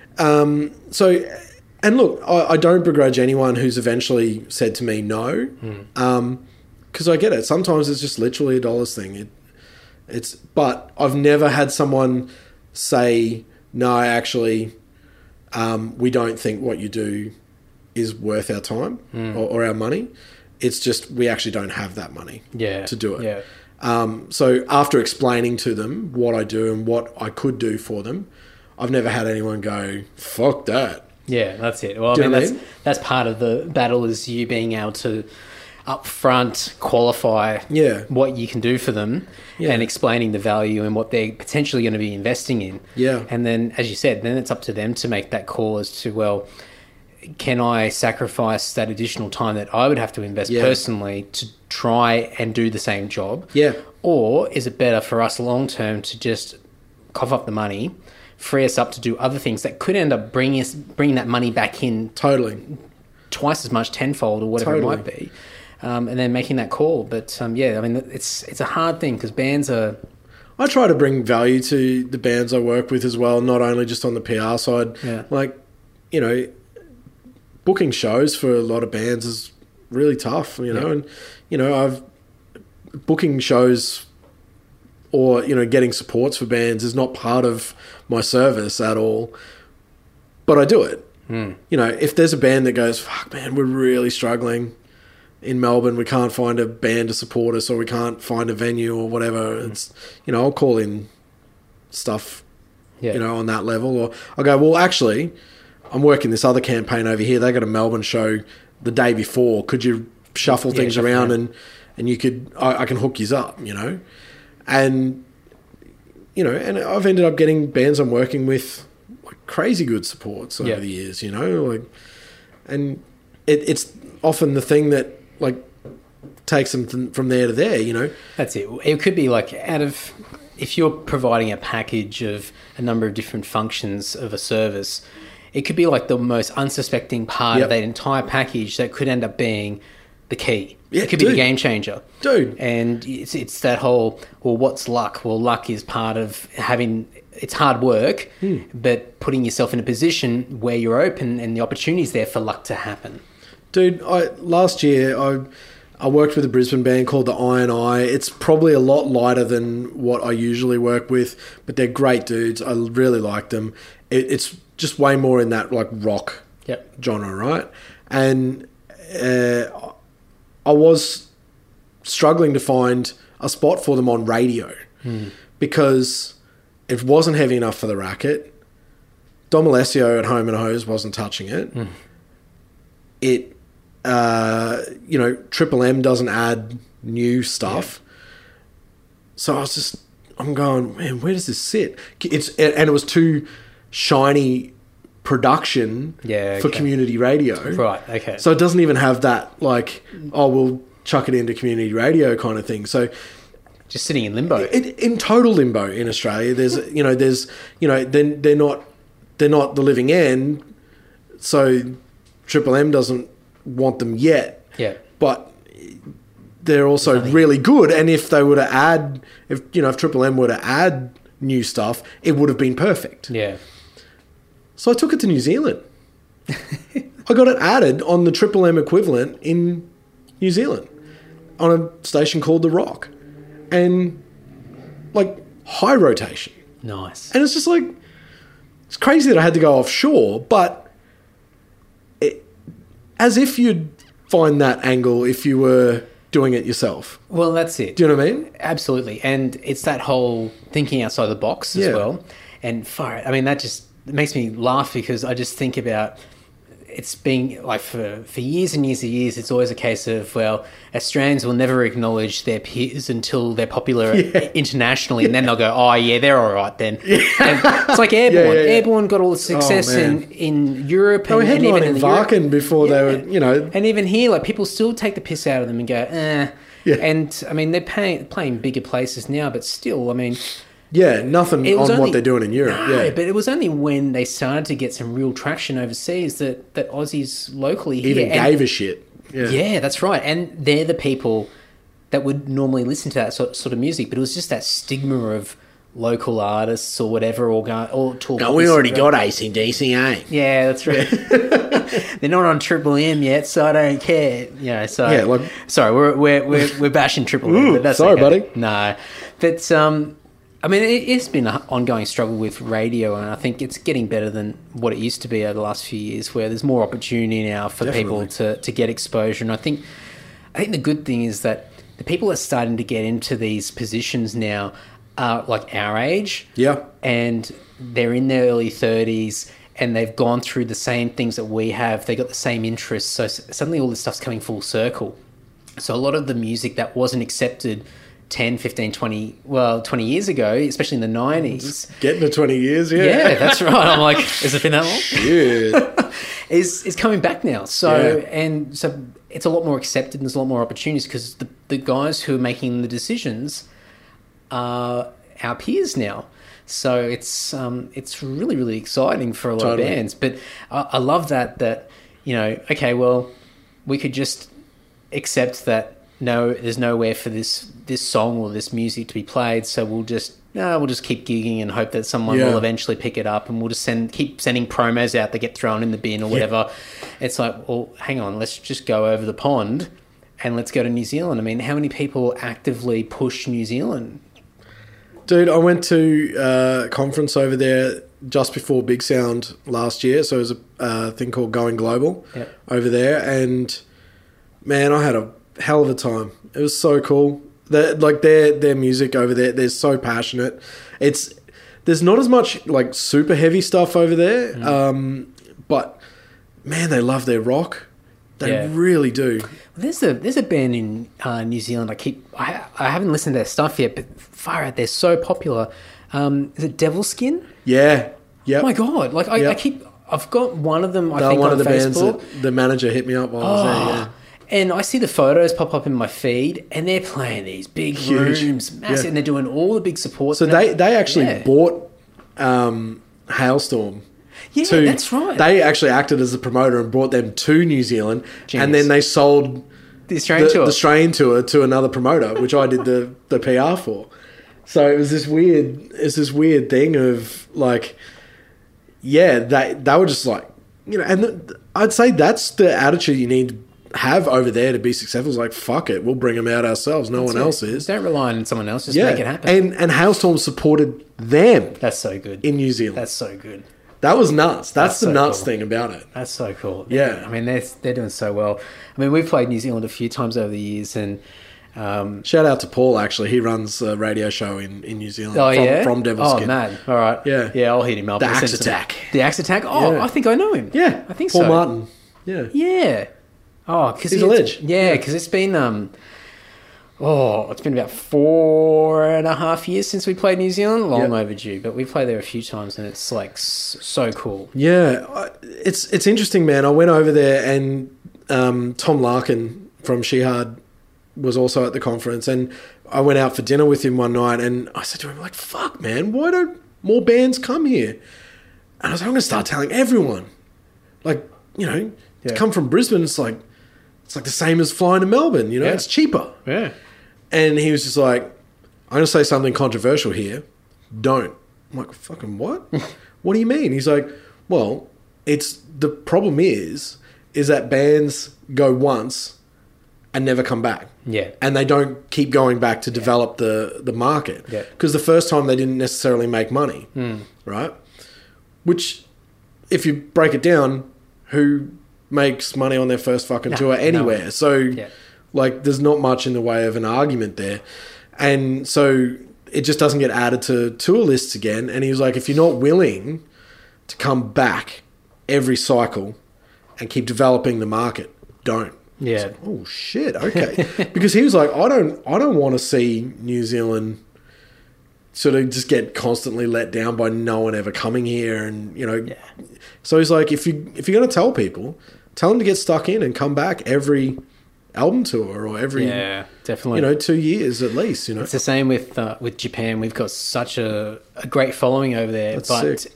[SPEAKER 2] And look, I don't begrudge anyone who's eventually said to me no, because I get it. Sometimes it's just literally a dollars thing. But I've never had someone say, no, actually, we don't think what you do is worth our time or our money. It's just we actually don't have that money to do it.
[SPEAKER 1] Yeah.
[SPEAKER 2] So after explaining to them what I do and what I could do for them, I've never had anyone go, fuck that.
[SPEAKER 1] Yeah, that's it. Well,
[SPEAKER 2] Do
[SPEAKER 1] I
[SPEAKER 2] you
[SPEAKER 1] mean,
[SPEAKER 2] know what I mean?
[SPEAKER 1] that's part of the battle is you being able to upfront qualify
[SPEAKER 2] Yeah.
[SPEAKER 1] what you can do for them
[SPEAKER 2] Yeah.
[SPEAKER 1] and explaining the value and what they're potentially going to be investing in.
[SPEAKER 2] Yeah.
[SPEAKER 1] And then, as you said, then it's up to them to make that call as to, well, can I sacrifice that additional time that I would have to invest
[SPEAKER 2] Yeah.
[SPEAKER 1] personally to try and do the same job?
[SPEAKER 2] Yeah.
[SPEAKER 1] Or is it better for us long term to just cough up the money, free us up to do other things that could end up bringing that money back in
[SPEAKER 2] Totally.
[SPEAKER 1] twice as much, tenfold, or whatever
[SPEAKER 2] Totally.
[SPEAKER 1] it might be, and then making that call. But yeah, I mean, it's a hard thing because bands are.
[SPEAKER 2] I try to bring value to the bands I work with as well, not only just on the PR side.
[SPEAKER 1] Yeah.
[SPEAKER 2] Like, you know, booking shows for a lot of bands is really tough, you know, and, you know, I've booking shows or, you know, getting supports for bands is not part of my service at all, but I do it. You know, if there's a band that goes, fuck, man, we're really struggling in Melbourne, we can't find a band to support us or we can't find a venue or whatever, it's, you know, I'll call in stuff,
[SPEAKER 1] Yeah.
[SPEAKER 2] you know, on that level. Or I'll go, well, actually, I'm working this other campaign over here. They got a Melbourne show the day before. Could you shuffle things
[SPEAKER 1] shuffle
[SPEAKER 2] around
[SPEAKER 1] around.
[SPEAKER 2] and you could, I can hook you up, you know? And, you know, and I've ended up getting bands I'm working with like crazy good supports over
[SPEAKER 1] Yeah.
[SPEAKER 2] the years, you know, like, and it's often the thing that like takes them from there to there, you know?
[SPEAKER 1] That's it. It could be like if you're providing a package of a number of different functions of a service, it could be like the most unsuspecting part
[SPEAKER 2] Yep.
[SPEAKER 1] of that entire package that could end up being the key.
[SPEAKER 2] Yeah,
[SPEAKER 1] It could be the
[SPEAKER 2] dude.
[SPEAKER 1] game changer.
[SPEAKER 2] Dude.
[SPEAKER 1] And it's that whole, well, what's luck? Well, luck is part of having, it's hard work, but putting yourself in a position where you're open and the opportunity's there for luck to happen.
[SPEAKER 2] Dude, last year I worked with a Brisbane band called the Iron Eye. It's probably a lot lighter than what I usually work with, but they're great dudes. I really like them. It's just way more in that like rock
[SPEAKER 1] Yep.
[SPEAKER 2] genre, right? And I was struggling to find a spot for them on radio because it wasn't heavy enough for the racket. Dom Alessio at Home and Hose wasn't touching it. It, you know, Triple M doesn't add new stuff. So I'm going, man, where does this sit? And it was too shiny production
[SPEAKER 1] Yeah,
[SPEAKER 2] for
[SPEAKER 1] okay.
[SPEAKER 2] community radio.
[SPEAKER 1] Right, okay.
[SPEAKER 2] So it doesn't even have that, like, oh, we'll chuck it into community radio kind of thing. So
[SPEAKER 1] Just sitting in limbo.
[SPEAKER 2] in total limbo in Australia. They're not the living end. So Triple M doesn't want them yet.
[SPEAKER 1] Yeah.
[SPEAKER 2] But they're also really good. And if they were to add, if Triple M were to add new stuff, it would have been perfect.
[SPEAKER 1] Yeah.
[SPEAKER 2] So I took it to New Zealand. I got it added on the Triple M equivalent in New Zealand on a station called The Rock. And like high rotation.
[SPEAKER 1] Nice.
[SPEAKER 2] And it's just like, it's crazy that I had to go offshore, but as if you'd find that angle if you were doing it yourself.
[SPEAKER 1] Well, that's it.
[SPEAKER 2] Do you know what I mean?
[SPEAKER 1] Absolutely. And it's that whole thinking outside the box as
[SPEAKER 2] Yeah.
[SPEAKER 1] well. And I mean, that just makes me laugh because I just think about it's been like for years and years and years, it's always a case of, well, Australians will never acknowledge their peers until they're popular internationally. And then they'll go, oh, yeah, they're all right then. And it's like Airborne.
[SPEAKER 2] Yeah.
[SPEAKER 1] Airborne got all the success
[SPEAKER 2] man.
[SPEAKER 1] in Europe.
[SPEAKER 2] They were
[SPEAKER 1] and even
[SPEAKER 2] headlining
[SPEAKER 1] in
[SPEAKER 2] Varken before they were, you know.
[SPEAKER 1] And even here, like people still take the piss out of them and go, eh.
[SPEAKER 2] Yeah.
[SPEAKER 1] And I mean, they're playing bigger places now, but still, I mean,
[SPEAKER 2] Yeah, nothing
[SPEAKER 1] it was
[SPEAKER 2] on
[SPEAKER 1] only-
[SPEAKER 2] what they're doing in Europe.
[SPEAKER 1] no,
[SPEAKER 2] Yeah.
[SPEAKER 1] but it was only when they started to get some real traction overseas that Aussies locally here
[SPEAKER 2] Even gave a shit. Yeah.
[SPEAKER 1] yeah, that's right. And they're the people that would normally listen to that sort of music, but it was just that stigma of local artists or whatever, or talk.
[SPEAKER 2] No, we already got AC/DC, eh?
[SPEAKER 1] Yeah, that's right. They're not on Triple M yet, so I don't care. You know, so
[SPEAKER 2] Yeah, like-
[SPEAKER 1] sorry, we're bashing Triple M, but that's
[SPEAKER 2] sorry,
[SPEAKER 1] okay.
[SPEAKER 2] buddy.
[SPEAKER 1] No, but I mean, it's been an ongoing struggle with radio, and I think it's getting better than what it used to be over the last few years, where there's more opportunity now for people to get exposure. And I think the good thing is that the people that are starting to get into these positions now are like our age.
[SPEAKER 2] Yeah.
[SPEAKER 1] And they're in their early 30s and they've gone through the same things that we have. They got the same interests. So suddenly all this stuff's coming full circle. So a lot of the music that wasn't accepted 10, 15, 20 years ago, especially in the 90s.
[SPEAKER 2] Getting to 20 years, yeah.
[SPEAKER 1] Yeah, that's right. I'm like, has it been that long?
[SPEAKER 2] Yeah.
[SPEAKER 1] is coming back now. So, and so it's a lot more accepted and there's a lot more opportunities because the guys who are making the decisions are our peers now. So it's really, really exciting for a lot of bands. But I love that, you know, okay, well, we could just accept that no, there's nowhere for this song or this music to be played, so we'll just keep gigging and hope that someone will eventually pick it up, and we'll just keep sending promos out that get thrown in the bin or whatever. It's like, well, hang on, let's just go over the pond and let's go to New Zealand. I mean, how many people actively push New Zealand?
[SPEAKER 2] Dude, I went to a conference over there just before Big Sound last year, so it was a thing called Going Global over there, and man, I had a hell of a time. It was so cool. Their music over there, they're so passionate. There's not as much like super heavy stuff over there, but man, they love their rock. They really do.
[SPEAKER 1] There's a band in New Zealand. I haven't listened to their stuff yet, but far out, they're so popular. Is it Devil Skin?
[SPEAKER 2] Yeah. Yeah.
[SPEAKER 1] Oh my God! Like I've got one of them. I think
[SPEAKER 2] one
[SPEAKER 1] on
[SPEAKER 2] of the
[SPEAKER 1] Facebook.
[SPEAKER 2] bands that the manager hit me up while I was there. Yeah.
[SPEAKER 1] And I see the photos pop up in my feed, and they're playing these big rooms, massive, and they're doing all the big support.
[SPEAKER 2] So they actually bought Hailstorm.
[SPEAKER 1] Yeah, that's right.
[SPEAKER 2] They actually acted as a promoter and brought them to New Zealand, and then they sold
[SPEAKER 1] the Australian
[SPEAKER 2] tour to another promoter, which I did the PR for. So it was this weird thing of like, they were just like, you know, and I'd say that's the attitude you need to have over there to be successful. Is like, fuck it, we'll bring them out ourselves. No one else is.
[SPEAKER 1] Don't rely on someone else. Just make it happen.
[SPEAKER 2] And Hailstorm supported them.
[SPEAKER 1] That's so good
[SPEAKER 2] in New Zealand.
[SPEAKER 1] That's so good.
[SPEAKER 2] That was nuts. That's the
[SPEAKER 1] so
[SPEAKER 2] nuts
[SPEAKER 1] cool.
[SPEAKER 2] thing about it.
[SPEAKER 1] That's so cool.
[SPEAKER 2] Yeah.
[SPEAKER 1] I mean, they're doing so well. I mean, we've played New Zealand a few times over the years, and
[SPEAKER 2] shout out to Paul. Actually, he runs a radio show in New Zealand. From Devil's Skin.
[SPEAKER 1] Oh man, all right.
[SPEAKER 2] Yeah,
[SPEAKER 1] I'll hit him up.
[SPEAKER 2] The Axe Attack.
[SPEAKER 1] The Axe Attack. Oh, I think I know him.
[SPEAKER 2] Yeah,
[SPEAKER 1] I think
[SPEAKER 2] Paul
[SPEAKER 1] so.
[SPEAKER 2] Martin. Yeah.
[SPEAKER 1] Yeah. Oh, because
[SPEAKER 2] he's a ledge.
[SPEAKER 1] Yeah, because it's been it's been about 4.5 years since we played New Zealand. Long overdue, but we played there a few times, and it's like so cool.
[SPEAKER 2] Yeah, it's interesting, man. I went over there, and Tom Larkin from Shehard was also at the conference, and I went out for dinner with him one night, and I said to him, like, fuck, man, why don't more bands come here? And I was like, I'm going to start telling everyone. Like, you know, to come from Brisbane, it's like the same as flying to Melbourne, you know, it's cheaper.
[SPEAKER 1] Yeah.
[SPEAKER 2] And he was just like, I'm going to say something controversial here. Don't. I'm like, fucking what? What do you mean? He's like, well, the problem is that bands go once and never come back.
[SPEAKER 1] Yeah.
[SPEAKER 2] And they don't keep going back to develop the market.
[SPEAKER 1] Yeah.
[SPEAKER 2] Because the first time they didn't necessarily make money. Right? Which, if you break it down, who makes money on their first fucking tour anywhere? So, like, there's not much in the way of an argument there. And so it just doesn't get added to tour lists again. And he was like, if you're not willing to come back every cycle and keep developing the market, don't.
[SPEAKER 1] Yeah.
[SPEAKER 2] Like, oh shit. Okay. Because he was like, I don't want to see New Zealand sort of just get constantly let down by no one ever coming here, and you know. Yeah. So he's like, if you're going to tell people, tell them to get stuck in and come back every album tour or every definitely 2 years at least. You know,
[SPEAKER 1] it's the same with Japan. We've got such a great following over there.
[SPEAKER 2] That's
[SPEAKER 1] but
[SPEAKER 2] sick.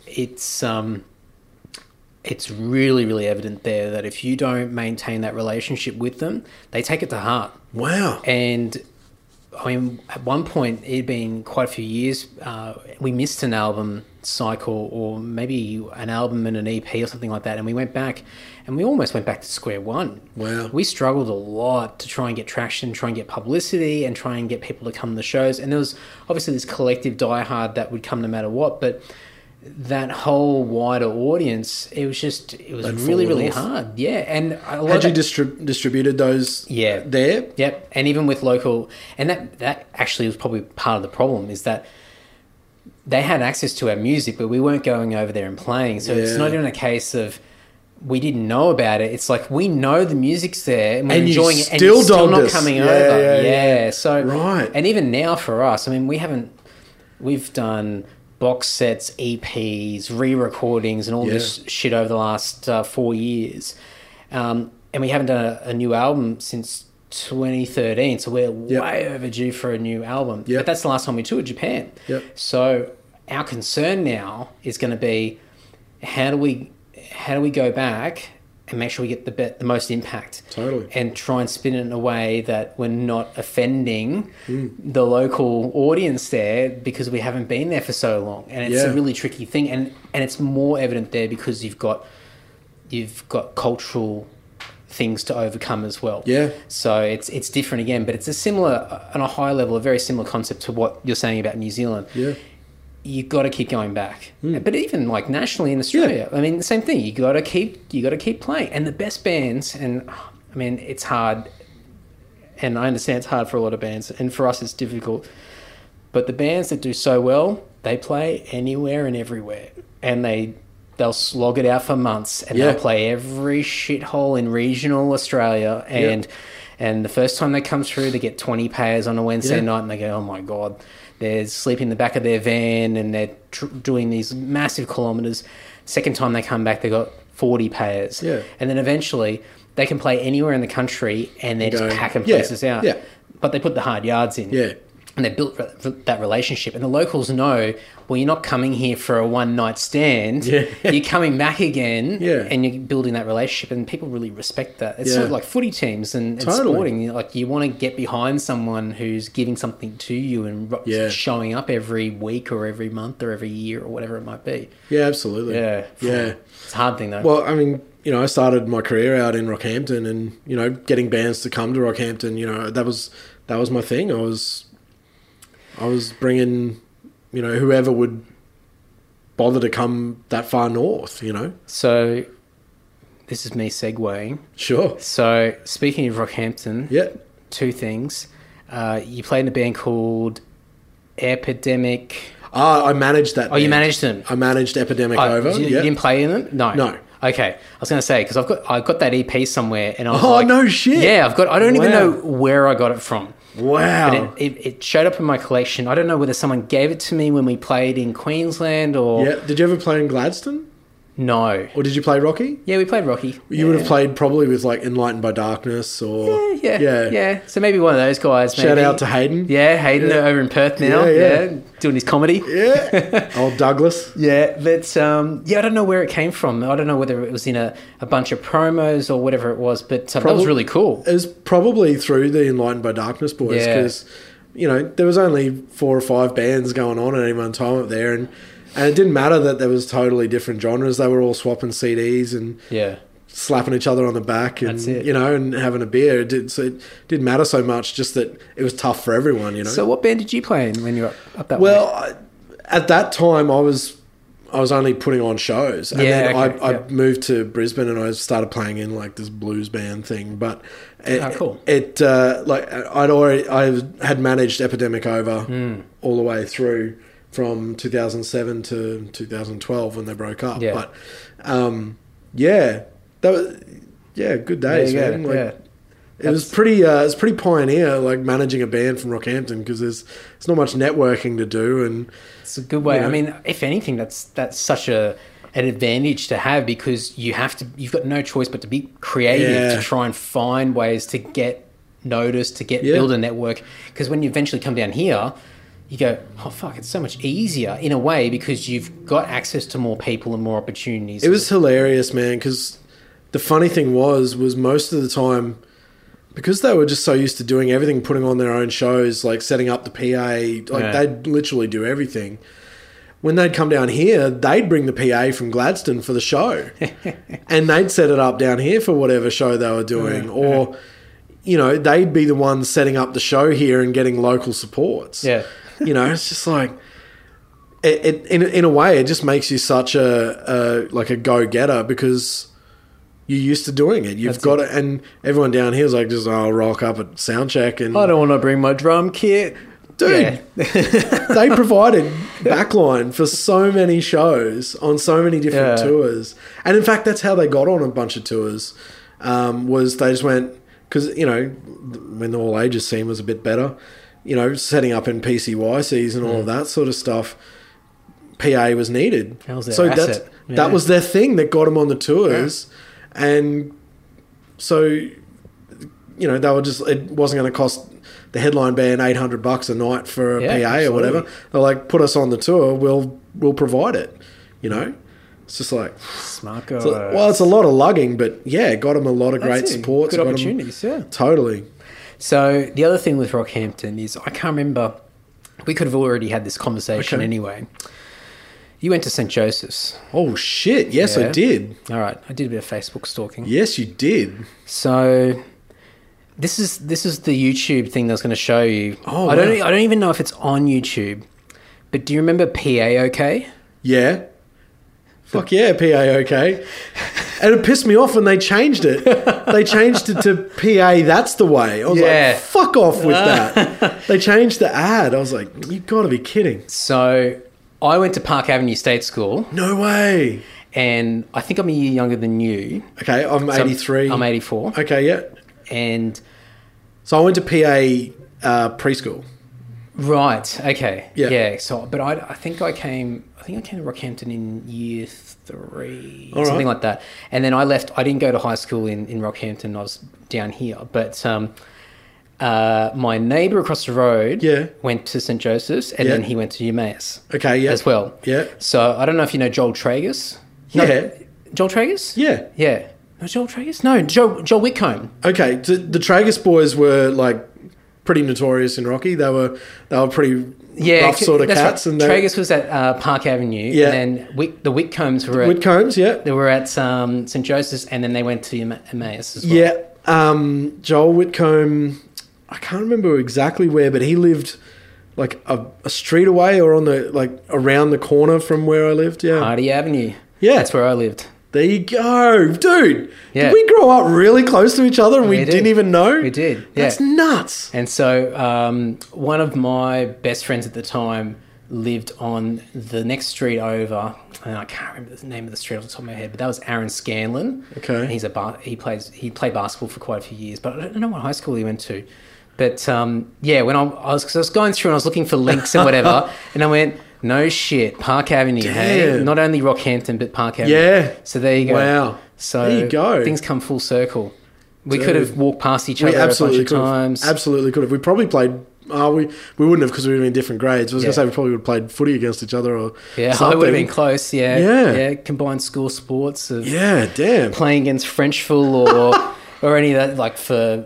[SPEAKER 1] It's really, really evident there that if you don't maintain that relationship with them, they take it to heart.
[SPEAKER 2] Wow.
[SPEAKER 1] And I mean, at one point, it had been quite a few years, we missed an album cycle or maybe an album and an EP or something like that, and we went back and we almost went back to square one.
[SPEAKER 2] Wow.
[SPEAKER 1] We struggled a lot to try and get traction, try and get publicity, and try and get people to come to the shows. And there was obviously this collective diehard that would come no matter what, but that whole wider audience, it was really, really hard. Yeah. And
[SPEAKER 2] had you distributed those there?
[SPEAKER 1] Yep. And even with local, and that actually was probably part of the problem, is that they had access to our music, but we weren't going over there and playing. So it's not even a case of we didn't know about it. It's like we know the music's there and we're enjoying it, and you're still not coming over. Yeah. So
[SPEAKER 2] right.
[SPEAKER 1] And even now for us, I mean, we've done box sets, EPs, re-recordings, and all this shit over the last 4 years, and we haven't done a new album since 2013. So we're way overdue for a new album. But that's the last time we toured Japan. So our concern now is going to be how do we go back and make sure we get the most impact, and try and spin it in a way that we're not offending the local audience there, because we haven't been there for so long, and it's a really tricky thing, and it's more evident there because you've got cultural things to overcome as well. So it's different again, but it's a similar, on a high level, a very similar concept to what you're saying about New Zealand. You've got to keep going back. But even like nationally in Australia, I mean, the same thing. You got to keep playing. And the best bands, and I mean, it's hard, and I understand it's hard for a lot of bands, and for us it's difficult. But the bands that do so well, they play anywhere and everywhere, and they'll slog it out for months, and they'll play every shithole in regional Australia, and the first time they come through, they get 20 payers on a Wednesday night, and they go, oh my God. They're sleeping in the back of their van, and they're doing these massive kilometres. Second time they come back, they got 40 payers. And then eventually they can play anywhere in the country, and they're just packing places out. But they put the hard yards in. And they built that relationship. And the locals know, well, you're not coming here for a one-night stand. You're coming back again, and you're building that relationship. And people really respect that. It's sort of like footy teams and sporting. Like, you want to get behind someone who's giving something to you and showing up every week or every month or every year or whatever it might be.
[SPEAKER 2] Absolutely.
[SPEAKER 1] It's a hard thing, though.
[SPEAKER 2] Well, I mean, you know, I started my career out in Rockhampton, and, you know, getting bands to come to Rockhampton, you know, that was my thing. I was bringing, you know, whoever would bother to come that far north, you know.
[SPEAKER 1] So this is me segueing.
[SPEAKER 2] Sure.
[SPEAKER 1] So speaking of Rockhampton, two things. You played in a band called Epidemic.
[SPEAKER 2] I managed that band.
[SPEAKER 1] Oh, you managed them?
[SPEAKER 2] I managed Epidemic Over.
[SPEAKER 1] You didn't play in them?
[SPEAKER 2] No.
[SPEAKER 1] Okay, I was going to say, because I've got that EP somewhere, and I was
[SPEAKER 2] like, no shit.
[SPEAKER 1] Yeah, I don't even know where I got it from.
[SPEAKER 2] Wow.
[SPEAKER 1] But it showed up in my collection. I don't know whether someone gave it to me when we played in Queensland or...
[SPEAKER 2] Yeah. Did you ever play in Gladstone?
[SPEAKER 1] No.
[SPEAKER 2] Or did you play Rocky?
[SPEAKER 1] Yeah, we played Rocky.
[SPEAKER 2] You would have played probably with like Enlightened by Darkness or...
[SPEAKER 1] Yeah. So maybe one of those guys. Maybe.
[SPEAKER 2] Shout out to Hayden.
[SPEAKER 1] Yeah, Hayden over in Perth now. Doing his comedy.
[SPEAKER 2] Yeah. Old Douglas.
[SPEAKER 1] But I don't know where it came from. I don't know whether it was in a bunch of promos or whatever it was, but that was really cool.
[SPEAKER 2] It was probably through the Enlightened by Darkness boys, because, you know, there was only 4 or 5 bands going on at any one time up there, and it didn't matter that there was totally different genres. They were all swapping CDs and slapping each other on the back and, you know, and having a beer. It didn't matter so much, just that it was tough for everyone, you know.
[SPEAKER 1] So what band did you play in when you were up that way?
[SPEAKER 2] Well, at that time I was only putting on shows. And then I moved to Brisbane and I started playing in like this blues band thing. But
[SPEAKER 1] cool.
[SPEAKER 2] Like I had managed Epidemic Over all the way through from 2007 to 2012 when they broke up. But that was good days, man. Like, it was pretty pioneer, like managing a band from Rockhampton, because there's not much networking to do, and
[SPEAKER 1] it's a good way.
[SPEAKER 2] You know,
[SPEAKER 1] I mean, if anything, that's such an advantage to have, because you've got no choice but to be creative to try and find ways to get noticed, to build a network. Because when you eventually come down here, you go, oh fuck, it's so much easier in a way, because you've got access to more people and more opportunities.
[SPEAKER 2] It was hilarious, man, because the funny thing was most of the time, because they were just so used to doing everything, putting on their own shows, like setting up the PA, like they'd literally do everything. When they'd come down here, they'd bring the PA from Gladstone for the show. And they'd set it up down here for whatever show they were doing. Or, you know, they'd be the ones setting up the show here and getting local supports. You know, it's just like... In a way, it just makes you such a go-getter, because... you're used to doing it. You've got it. And everyone down here is like, just, I'll rock up at sound check. And
[SPEAKER 1] I don't want to bring my drum kit.
[SPEAKER 2] dude, they provided backline for so many shows on so many different tours. And in fact, that's how they got on a bunch of tours, was they just went, because, you know, when the all ages scene was a bit better, you know, setting up in PCYCs and all of that sort of stuff, PA was needed.
[SPEAKER 1] That was their asset.
[SPEAKER 2] That was their thing that got them on the tours. Yeah. And so, you know, they were just, it wasn't going to cost the headline band $800 a night for a PA absolutely. Or whatever. They're like, put us on the tour, we'll provide it, you know? It's just like...
[SPEAKER 1] Smart
[SPEAKER 2] guys. Well, it's a lot of lugging, but yeah, got them a lot of great support.
[SPEAKER 1] Good opportunities,
[SPEAKER 2] Totally.
[SPEAKER 1] So the other thing with Rockhampton is, I can't remember, we could have already had this conversation anyway. You went to St. Joseph's.
[SPEAKER 2] Oh, shit. Yes, I did.
[SPEAKER 1] All right. I did a bit of Facebook stalking.
[SPEAKER 2] Yes, you did.
[SPEAKER 1] So this is the YouTube thing that's going to show you.
[SPEAKER 2] Oh,
[SPEAKER 1] I don't even know if it's on YouTube, but do you remember PA OK?
[SPEAKER 2] Yeah. Fuck yeah, PA OK. And it pissed me off when they changed it. They changed it to PA That's the Way. I was like, fuck off with that. They changed the ad. I was like, you've got to be kidding.
[SPEAKER 1] So I went to Park Avenue State School.
[SPEAKER 2] No way.
[SPEAKER 1] And I think I'm a year younger than you.
[SPEAKER 2] Okay, I'm 83.
[SPEAKER 1] I'm 84.
[SPEAKER 2] Okay, yeah.
[SPEAKER 1] And
[SPEAKER 2] so I went to PA preschool.
[SPEAKER 1] Right. Okay.
[SPEAKER 2] Yeah.
[SPEAKER 1] Yeah. So, but I think I came to Rockhampton in year 3,
[SPEAKER 2] all
[SPEAKER 1] something
[SPEAKER 2] right.
[SPEAKER 1] like that. And then I left. I didn't go to high school in Rockhampton. I was down here. But my neighbour across the road went to St. Joseph's, and then he went to UMass.
[SPEAKER 2] Okay. Yeah.
[SPEAKER 1] As well.
[SPEAKER 2] Yeah.
[SPEAKER 1] So I don't know if you know Joel Tragus.
[SPEAKER 2] Yeah.
[SPEAKER 1] Joel Tragus?
[SPEAKER 2] Yeah.
[SPEAKER 1] Yeah. No, Joel Tragus? No, Joel Whitcomb.
[SPEAKER 2] Okay. The Tragus boys were like pretty notorious in Rocky. They were pretty rough sort of cats.
[SPEAKER 1] Right. And Tragus was at Park Avenue.
[SPEAKER 2] Yeah.
[SPEAKER 1] And then the Whitcombs were at...
[SPEAKER 2] Whitcombs, yeah.
[SPEAKER 1] They were at St. Joseph's, and then they went to Emmaus as well.
[SPEAKER 2] Yeah. Joel Whitcomb, I can't remember exactly where, but he lived like a street away or on the, like, around the corner from where I lived. Yeah.
[SPEAKER 1] Hardy Avenue.
[SPEAKER 2] Yeah.
[SPEAKER 1] That's where I lived.
[SPEAKER 2] There you go. Dude,
[SPEAKER 1] yeah.
[SPEAKER 2] Did we grow up really close to each other and we didn't even know?
[SPEAKER 1] We did, yeah.
[SPEAKER 2] That's nuts.
[SPEAKER 1] And so one of my best friends at the time lived on the next street over, and I can't remember the name of the street off the top of my head, but that was Aaron Scanlon.
[SPEAKER 2] Okay.
[SPEAKER 1] And he played basketball for quite a few years, but I don't know what high school he went to. But yeah, when I was going through and I was looking for links and whatever, and I went, no shit, Park Avenue, hey? Not only Rockhampton, but Park Avenue.
[SPEAKER 2] Yeah.
[SPEAKER 1] So there you go.
[SPEAKER 2] Wow.
[SPEAKER 1] So
[SPEAKER 2] there you go.
[SPEAKER 1] Things come full circle. We could have walked past each other a bunch of times.
[SPEAKER 2] Absolutely could have. We probably played... we wouldn't have because we were in different grades. I was going to say we probably would have played footy against each other or something.
[SPEAKER 1] I would have been close,
[SPEAKER 2] Yeah.
[SPEAKER 1] Combined school sports.
[SPEAKER 2] Damn.
[SPEAKER 1] Playing against Frenchville or any of that, like for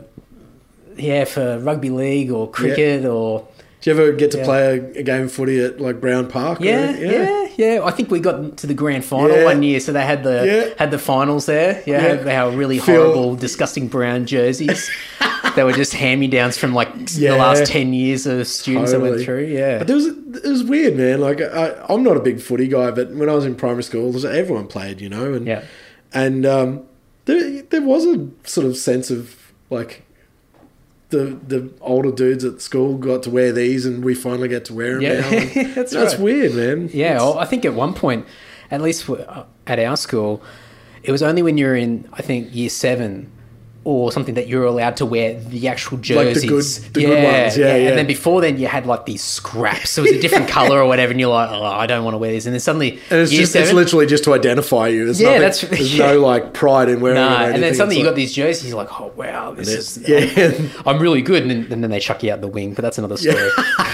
[SPEAKER 1] rugby league or cricket or...
[SPEAKER 2] Do you ever get to play a game of footy at like Brown Park?
[SPEAKER 1] Yeah. I think we got to the grand final one year, so they had the finals there. They had really horrible, disgusting brown jerseys. They were just hand-me-downs from like the last 10 years of students that went through. Yeah,
[SPEAKER 2] but it was weird, man. Like I'm not a big footy guy, but when I was in primary school, everyone played, you know, and there was a sort of sense of like. The older dudes at school got to wear these and we finally get to wear them now. That's weird, man.
[SPEAKER 1] Yeah, I think at one point, at least at our school, it was only when you're in, I think, year 7 or something that you're allowed to wear the actual jerseys.
[SPEAKER 2] Like the good ones, yeah.
[SPEAKER 1] And then before then you had like these scraps. It was a different colour or whatever and you're like, oh, I don't want to wear these. And then suddenly
[SPEAKER 2] it's literally just to identify you. There's no like pride in wearing it.
[SPEAKER 1] And then suddenly you got these jerseys, you're like, oh wow, this is I'm really good. And then they chuck you out the wing, but that's another story.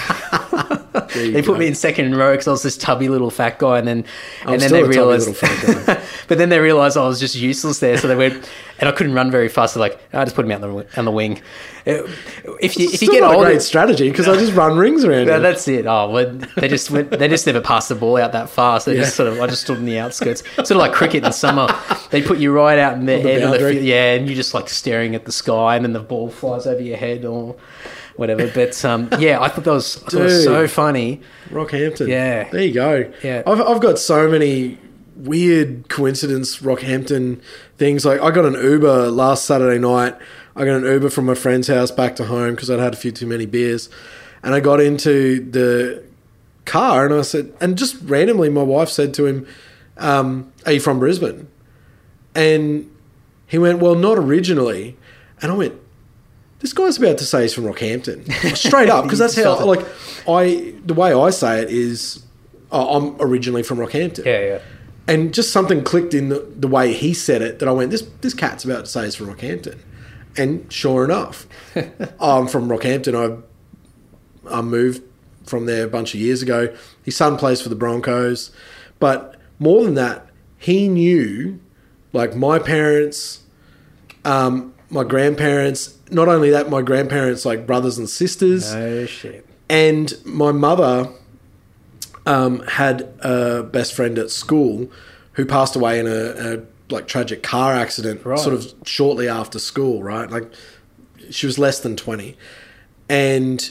[SPEAKER 1] They put me in second row because I was this tubby little fat guy, and then they realised. But then they realised I was just useless there, so they went, and I couldn't run very fast. So like, I just put me on the wing. If you get older,
[SPEAKER 2] a great strategy because I just run rings around.
[SPEAKER 1] No, that's it. Oh, well, they just never passed the ball out that fast. They just I just stood on the outskirts, sort of like cricket in summer. They put you right out in the head of the field, and you're just like staring at the sky, and then the ball flies over your head or whatever. But I thought that was so funny.
[SPEAKER 2] Rockhampton.
[SPEAKER 1] Yeah.
[SPEAKER 2] There you go.
[SPEAKER 1] Yeah.
[SPEAKER 2] I've got so many weird coincidence Rockhampton things. Like I got an Uber last Saturday night. I got an Uber from my friend's house back to home because I'd had a few too many beers. And I got into the car and I said, and just randomly my wife said to him, are you from Brisbane? And he went, well, not originally. And I went, this guy's about to say he's from Rockhampton. Straight up, because that's how, the way I say it is, I'm originally from Rockhampton.
[SPEAKER 1] Yeah.
[SPEAKER 2] And just something clicked in the way he said it that I went, this cat's about to say he's from Rockhampton. And sure enough, I'm from Rockhampton. I moved from there a bunch of years ago. His son plays for the Broncos. But more than that, he knew, like, my parents, my grandparents, not only that, my grandparents, like, brothers and sisters.
[SPEAKER 1] Oh, shit.
[SPEAKER 2] And my mother had a best friend at school who passed away in a tragic car accident sort of shortly after school, right? Like, she was less than 20. And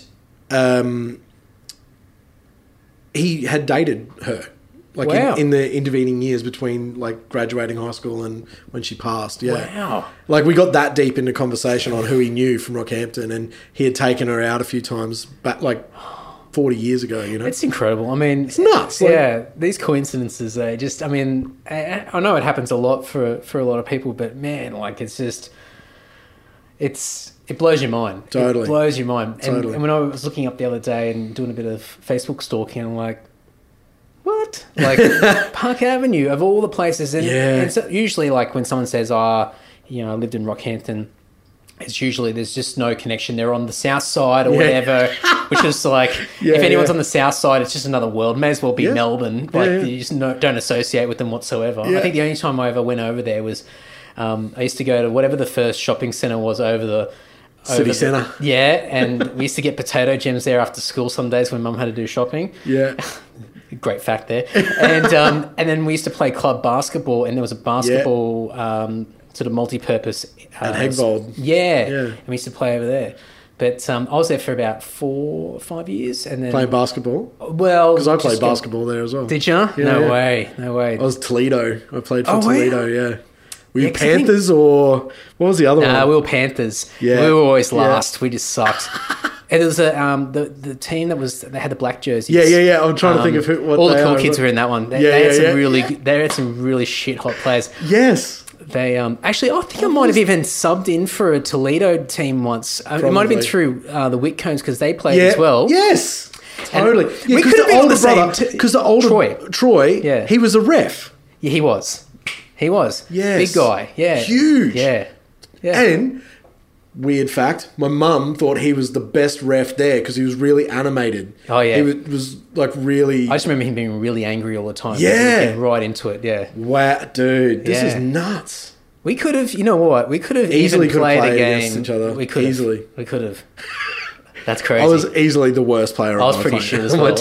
[SPEAKER 2] he had dated her. Like, in the intervening years between, like, graduating high school and when she passed. Yeah.
[SPEAKER 1] Wow.
[SPEAKER 2] Like, we got that deep into conversation on who he knew from Rockhampton, and he had taken her out a few times back, like, 40 years ago, you know?
[SPEAKER 1] It's incredible. I mean...
[SPEAKER 2] It's nuts.
[SPEAKER 1] Yeah, these coincidences, they just... I mean, I know it happens a lot for a lot of people, but, man, like, it's just... It blows your mind.
[SPEAKER 2] Totally.
[SPEAKER 1] It blows your mind.
[SPEAKER 2] Totally.
[SPEAKER 1] And when I was looking up the other day and doing a bit of Facebook stalking, I'm like... What? Like, Park Avenue, of all the places. And so usually, like, when someone says, I lived in Rockhampton, it's usually there's just no connection. They're on the south side or whatever, which is like, if anyone's on the south side, it's just another world. May as well be Melbourne. Like, you just don't associate with them whatsoever. I think the only time I ever went over there was I used to go to whatever the first shopping centre was over the...
[SPEAKER 2] City Centre.
[SPEAKER 1] Yeah, and we used to get potato gems there after school some days when Mum had to do shopping.
[SPEAKER 2] Yeah.
[SPEAKER 1] Great fact there. And then we used to play club basketball, and there was a basketball sort of multi-purpose...
[SPEAKER 2] At Hegvold.
[SPEAKER 1] Yeah. And we used to play over there. But I was there for about 4 or 5 years. And then
[SPEAKER 2] Playing basketball?
[SPEAKER 1] Well...
[SPEAKER 2] Because I played basketball there as well.
[SPEAKER 1] Did you?
[SPEAKER 2] Yeah,
[SPEAKER 1] No way.
[SPEAKER 2] I was Toledo. I played for Toledo, yeah. Were you
[SPEAKER 1] 'cause
[SPEAKER 2] Panthers or... What was the other one?
[SPEAKER 1] We were Panthers.
[SPEAKER 2] Yeah.
[SPEAKER 1] We were always last. We just sucked. And there was the team that was... They had the black jerseys.
[SPEAKER 2] Yeah. I'm trying to think of what
[SPEAKER 1] all the cool kids were in that one. They had some really shit hot players.
[SPEAKER 2] Yes.
[SPEAKER 1] They actually, I think I might have even subbed in for a Toledo team once. It might have been through the Whitcombs because they played as well.
[SPEAKER 2] Yes, totally.
[SPEAKER 1] We could have been on the same
[SPEAKER 2] because the older Troy, he was a ref.
[SPEAKER 1] Yeah, he was. Yes, big guy. Yeah,
[SPEAKER 2] huge.
[SPEAKER 1] Yeah.
[SPEAKER 2] And weird fact, my mum thought he was the best ref there because he was really animated.
[SPEAKER 1] Oh yeah,
[SPEAKER 2] he was like really.
[SPEAKER 1] I just remember him being really angry all the time.
[SPEAKER 2] Yeah,
[SPEAKER 1] getting right into it. Yeah.
[SPEAKER 2] Wow, dude, this is nuts.
[SPEAKER 1] We could have, you know what? We could have
[SPEAKER 2] easily
[SPEAKER 1] even played a game
[SPEAKER 2] against each other.
[SPEAKER 1] We could
[SPEAKER 2] easily.
[SPEAKER 1] We could have. That's crazy.
[SPEAKER 2] I was easily the worst player.
[SPEAKER 1] I was pretty shit as well.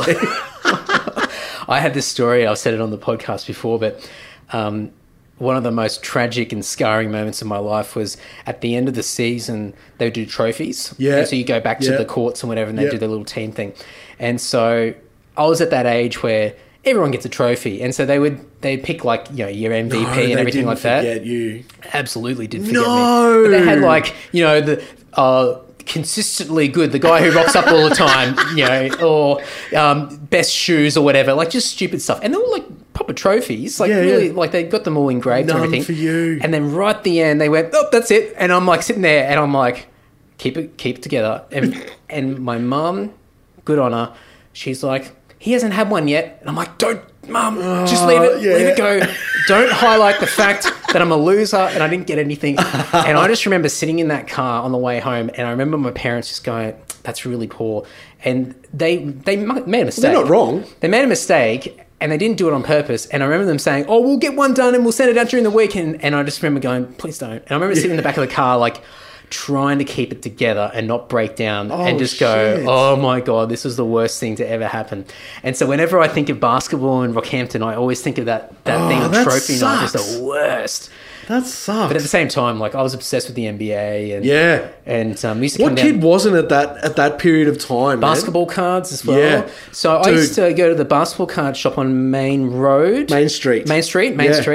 [SPEAKER 1] I had this story. I've said it on the podcast before, but one of the most tragic and scarring moments of my life was at the end of the season. They would do trophies.
[SPEAKER 2] Yeah.
[SPEAKER 1] And so you go back to the courts and whatever, and they do their little team thing. And so I was at that age where everyone gets a trophy, and so they'd pick like your MVP and everything like that.
[SPEAKER 2] Forget you.
[SPEAKER 1] Absolutely did forget me. But they had like the consistently good, the guy who rocks up all the time, or best shoes or whatever, like just stupid stuff, and they were like proper trophies, like like they got them all engraved and everything.
[SPEAKER 2] For you.
[SPEAKER 1] And then right at the end, they went, "Oh, that's it," and I'm like sitting there, and I'm like, "Keep it together." And my mum, good on her, she's like, "He hasn't had one yet," and I'm like, "Don't, Mum, just leave it go. Don't highlight the fact that I'm a loser and I didn't get anything." And I just remember sitting in that car on the way home, and I remember my parents just going, "That's really poor," and they made a mistake.
[SPEAKER 2] They're not wrong.
[SPEAKER 1] They made a mistake. And they didn't do it on purpose. And I remember them saying, "Oh, we'll get one done and we'll send it out during the week." And I just remember going, "Please don't." And I remember sitting in the back of the car, like, trying to keep it together and not break down and just go, "Oh my God, this is the worst thing to ever happen." And so whenever I think of basketball in Rockhampton, I always think of that thing of trophy night is the worst.
[SPEAKER 2] That sucks.
[SPEAKER 1] But at the same time, like, I was obsessed with the NBA and we used to
[SPEAKER 2] what kid wasn't at that period of time?
[SPEAKER 1] Basketball cards as well.
[SPEAKER 2] Yeah.
[SPEAKER 1] So I used to go to the basketball card shop on Main Street.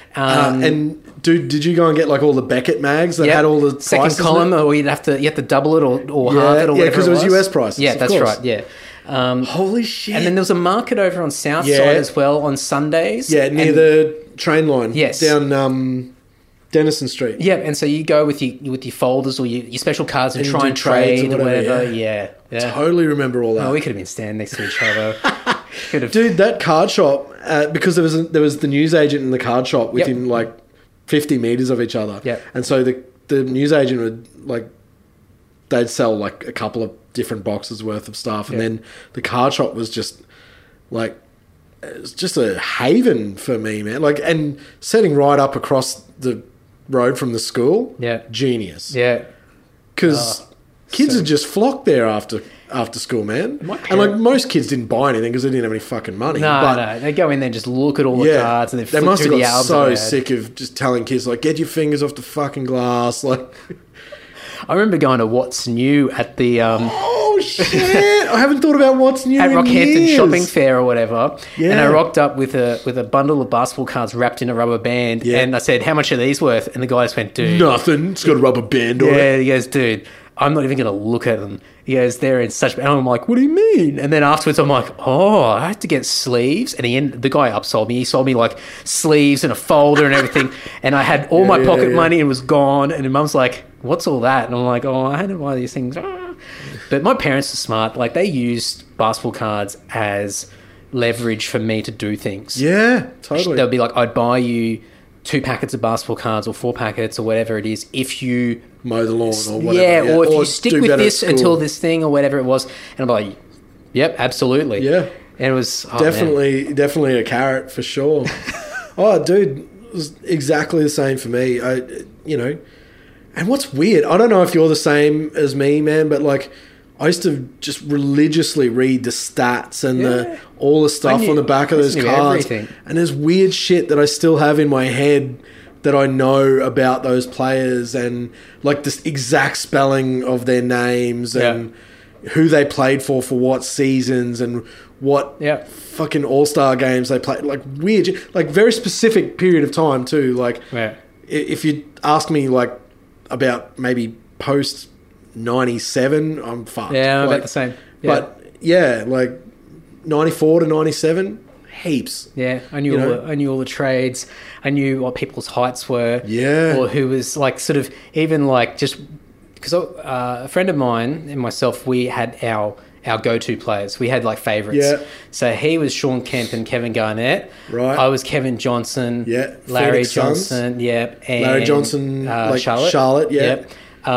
[SPEAKER 2] And did you go and get like all the Beckett mags that had all the
[SPEAKER 1] second
[SPEAKER 2] prices
[SPEAKER 1] column,
[SPEAKER 2] in it?
[SPEAKER 1] or you have to double it or half it or whatever.
[SPEAKER 2] Yeah, because it was US prices.
[SPEAKER 1] Yeah,
[SPEAKER 2] of
[SPEAKER 1] that's
[SPEAKER 2] course.
[SPEAKER 1] right. Yeah.
[SPEAKER 2] Holy shit!
[SPEAKER 1] And then there was a market over on South
[SPEAKER 2] Yeah.
[SPEAKER 1] Side as well on Sundays.
[SPEAKER 2] Yeah, near
[SPEAKER 1] And-
[SPEAKER 2] the train line.
[SPEAKER 1] Yes.
[SPEAKER 2] Down Denison Street.
[SPEAKER 1] Yeah, and so you go with your folders or your special cards and
[SPEAKER 2] And
[SPEAKER 1] try
[SPEAKER 2] do
[SPEAKER 1] and
[SPEAKER 2] trades
[SPEAKER 1] trade
[SPEAKER 2] or
[SPEAKER 1] or
[SPEAKER 2] whatever,
[SPEAKER 1] whatever. Yeah.
[SPEAKER 2] Totally remember all that.
[SPEAKER 1] Oh, we could have been standing next to each other. Could have.
[SPEAKER 2] Dude, that card shop, because there was the newsagent in the card shop within like 50 meters of each other.
[SPEAKER 1] Yep.
[SPEAKER 2] And so the newsagent would like, they'd sell like a couple of different boxes worth of stuff. And then the card shop was just like, it was just a haven for me, man. Like, and setting right up across the road from the school.
[SPEAKER 1] Yeah.
[SPEAKER 2] Genius.
[SPEAKER 1] Yeah.
[SPEAKER 2] Because kids would just flock there after school, man. And like most kids didn't buy anything because they didn't have any fucking money.
[SPEAKER 1] No. They go in there and just look at all the cards and then
[SPEAKER 2] they
[SPEAKER 1] flip
[SPEAKER 2] must
[SPEAKER 1] through
[SPEAKER 2] have
[SPEAKER 1] the
[SPEAKER 2] got
[SPEAKER 1] albums.
[SPEAKER 2] so
[SPEAKER 1] they had.
[SPEAKER 2] sick of just telling kids like, get your fingers off the fucking glass. Like,
[SPEAKER 1] I remember going to What's New at the
[SPEAKER 2] oh shit! I haven't thought about what's new
[SPEAKER 1] at
[SPEAKER 2] in
[SPEAKER 1] Rockhampton
[SPEAKER 2] years.
[SPEAKER 1] Shopping Fair or whatever.
[SPEAKER 2] Yeah.
[SPEAKER 1] And I rocked up with a bundle of basketball cards wrapped in a rubber band.
[SPEAKER 2] Yeah.
[SPEAKER 1] And I said, "How much are these worth?" And the guy just went, "Dude,
[SPEAKER 2] Nothing. It's got a rubber band on it.
[SPEAKER 1] yeah." He goes, "Dude, I'm not even going to look at them." He goes, "They're in such..." And I'm like, "What do you mean?" And then afterwards, I'm like, "Oh, I had to get sleeves." And the guy upsold me. He sold me like sleeves and a folder and everything. And I had all my pocket money and was gone. And Mum's like, "What's all that?" And I'm like, "Oh, I had to buy these things." But my parents are smart. Like, they used basketball cards as leverage for me to do things.
[SPEAKER 2] Yeah, totally.
[SPEAKER 1] They'll be like, "I'd buy you 2 packets of basketball cards or 4 packets or whatever it is if you..."
[SPEAKER 2] Mow the lawn or whatever.
[SPEAKER 1] Yeah, or if you stick
[SPEAKER 2] do
[SPEAKER 1] with
[SPEAKER 2] better at
[SPEAKER 1] this
[SPEAKER 2] school.
[SPEAKER 1] until this thing or whatever it was. And I'm like, "Yep, absolutely."
[SPEAKER 2] Yeah.
[SPEAKER 1] And it was... oh, man.
[SPEAKER 2] Definitely a carrot for sure. Oh, dude, it was exactly the same for me. And what's weird, I don't know if you're the same as me, man, but like, I used to just religiously read the stats and all the stuff on the back of those cards.
[SPEAKER 1] Everything.
[SPEAKER 2] And there's weird shit that I still have in my head that I know about those players and like this exact spelling of their names and who they played for what seasons and what fucking all-star games they played. Like weird shit, like very specific period of time too. Like if you ask me like about maybe post 97, I'm fucked.
[SPEAKER 1] Yeah, I'm
[SPEAKER 2] like,
[SPEAKER 1] about the same. Yeah.
[SPEAKER 2] But yeah, like 94 to 97, heaps.
[SPEAKER 1] Yeah, I knew all the trades. I knew what people's heights were.
[SPEAKER 2] Yeah.
[SPEAKER 1] Or who was like sort of even like just because a friend of mine and myself, we had our go-to players. We had like favourites.
[SPEAKER 2] Yeah.
[SPEAKER 1] So he was Sean Kemp and Kevin Garnett.
[SPEAKER 2] Right.
[SPEAKER 1] I was Kevin Johnson.
[SPEAKER 2] Yeah.
[SPEAKER 1] Larry
[SPEAKER 2] Phoenix Suns.
[SPEAKER 1] Johnson. Yeah. And,
[SPEAKER 2] Larry Johnson, like Charlotte. Yeah.
[SPEAKER 1] Yep.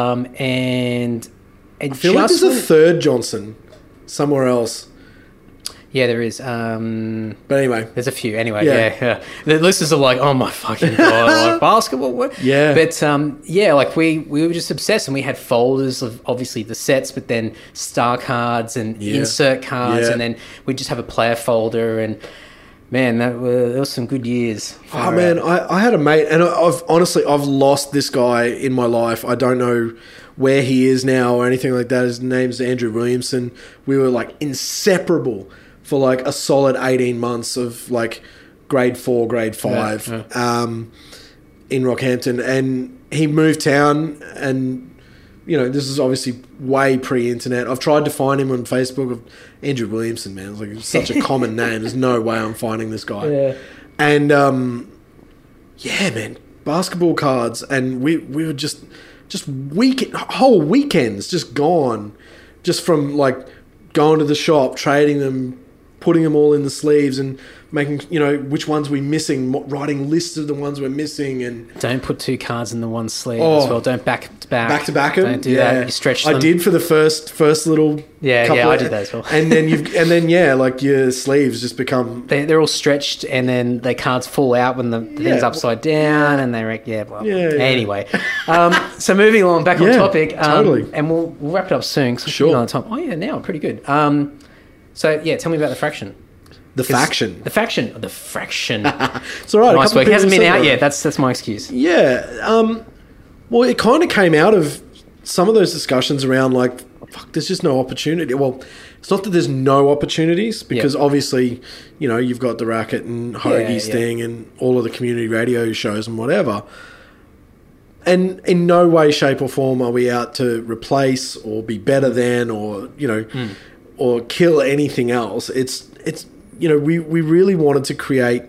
[SPEAKER 1] And
[SPEAKER 2] I feel like there's a third Johnson somewhere else.
[SPEAKER 1] Yeah, there is.
[SPEAKER 2] But anyway.
[SPEAKER 1] There's a few. Anyway, yeah. The listeners are like, "Oh my fucking God, like basketball." What?
[SPEAKER 2] Yeah.
[SPEAKER 1] But like we were just obsessed, and we had folders of obviously the sets, but then star cards and insert cards, and then we'd just have a player folder. And man, that was some good years.
[SPEAKER 2] Oh man, I had a mate, and I've lost this guy in my life. I don't know where he is now or anything like that. His name's Andrew Williamson. We were like inseparable for like a solid 18 months of like grade 4, grade 5 in Rockhampton. And he moved town and, this is obviously way pre-internet. I've tried to find him on Facebook of Andrew Williamson, man. It's like it's such a common name. There's no way I'm finding this guy.
[SPEAKER 1] Yeah.
[SPEAKER 2] And, man, basketball cards. And we were just whole weekends just gone just from like going to the shop, trading them, putting them all in the sleeves and making, which ones we're missing, writing lists of the ones we're missing. And
[SPEAKER 1] don't put 2 cards in the one sleeve as well. Don't back to back.
[SPEAKER 2] Back to back them?
[SPEAKER 1] Don't do that. You stretch them.
[SPEAKER 2] I did for the first little couple
[SPEAKER 1] I did that as well.
[SPEAKER 2] And then like your sleeves just become...
[SPEAKER 1] They're all stretched and then the cards fall out when the thing's upside down and they're... Anyway. So moving along, back on topic.
[SPEAKER 2] Totally.
[SPEAKER 1] And we'll wrap it up soon.
[SPEAKER 2] Sure.
[SPEAKER 1] On time. Oh yeah, now pretty good. So tell me about the fraction.
[SPEAKER 2] The faction.
[SPEAKER 1] The faction. The fraction.
[SPEAKER 2] It's all right.
[SPEAKER 1] Nice work. It hasn't been out yet. That's my excuse.
[SPEAKER 2] Yeah. Well, it kind of came out of some of those discussions around like, fuck, there's just no opportunity. Well, it's not that there's no opportunities, because obviously, you know, you've got the Racket and Hoagie's thing and all of the community radio shows and whatever. And in no way, shape or form are we out to replace or be better than, or, you know, or kill anything else. It's you know, we really wanted to create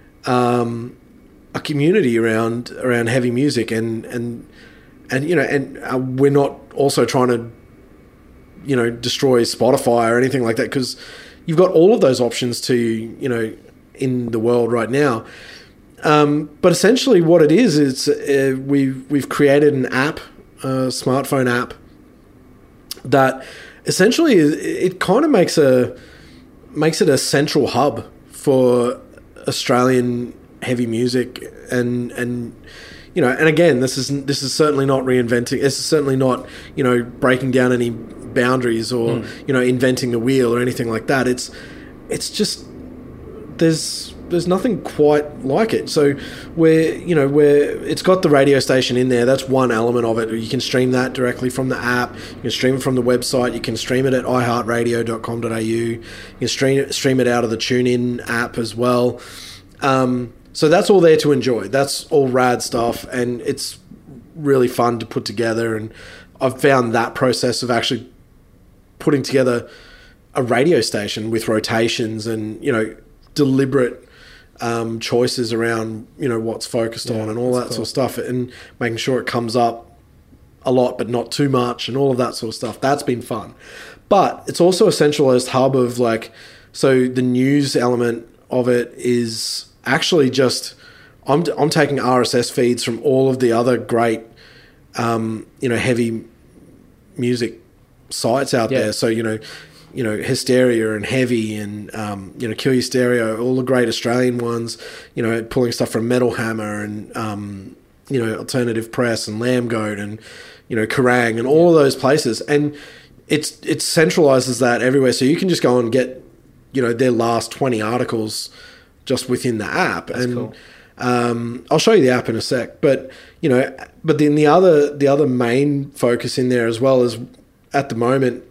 [SPEAKER 2] a community around heavy music, and you know, and we're not also trying to, you know, destroy Spotify or anything like that, because you've got all of those options to, you know, in the world right now. But essentially what it is we've created an app, a smartphone app, that essentially it kind of makes it a central hub for Australian heavy music, and you know, and again, this is certainly not reinventing. This is certainly not, you know, breaking down any boundaries or you know, inventing the wheel or anything like that. It's just there's nothing quite like it. So it's got the radio station in there. That's one element of it. You can stream that directly from the app. You can stream it from the website. You can stream it at iheartradio.com.au. You can stream it out of the TuneIn app as well. So that's all there to enjoy. That's all rad stuff, and it's really fun to put together. And I've found that process of actually putting together a radio station with rotations and, you know, deliberate choices around, you know, what's focused on and all that sort of stuff, and making sure it comes up a lot but not too much and all of that sort of stuff. That's been fun. But it's also a centralized hub of, like, so the news element of it is actually just I'm taking RSS feeds from all of the other great you know, heavy music sites out there. So you know, Hysteria and Heavy and you know, Kill Your Stereo, all the great Australian ones, you know, pulling stuff from Metal Hammer and you know, Alternative Press and Lambgoat and, you know, Kerrang and all of those places. And it centralizes that everywhere, so you can just go and get, you know, their last 20 articles just within the app.
[SPEAKER 1] That's cool.
[SPEAKER 2] I'll show you the app in a sec, but, you know, but then the other main focus in there as well is, at the moment,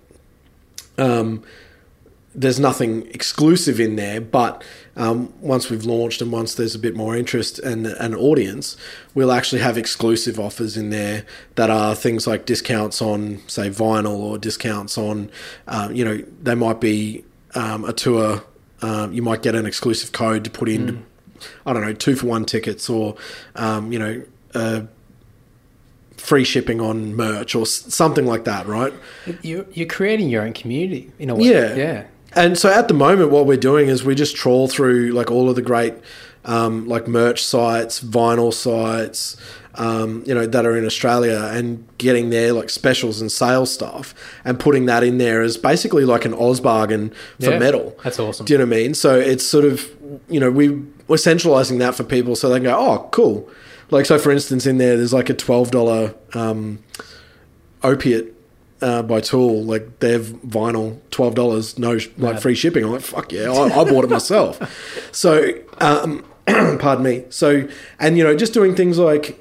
[SPEAKER 2] there's nothing exclusive in there, but once we've launched and once there's a bit more interest and an audience, we'll actually have exclusive offers in there that are things like discounts on, say, vinyl, or discounts on, you know, they might be a tour. You might get an exclusive code to put in, I don't know, 2-for-1 tickets, or, you know, free shipping on merch or something like that, right?
[SPEAKER 1] You're creating your own community in a way.
[SPEAKER 2] Yeah. And so at the moment, what we're doing is we just trawl through, like, all of the great, like, merch sites, vinyl sites, you know, that are in Australia, and getting their, like, specials and sales stuff and putting that in there as basically like an Oz bargain for metal.
[SPEAKER 1] That's awesome.
[SPEAKER 2] Do you know what I mean? So it's sort of, you know, we're centralizing that for people so they can go, oh, cool. Like, so for instance, in there's like a $12 Opiate by Tool, like, their vinyl, $12, no, like, free shipping. I'm like, fuck yeah, I bought it myself. So, pardon me. So, and, you know, just doing things like,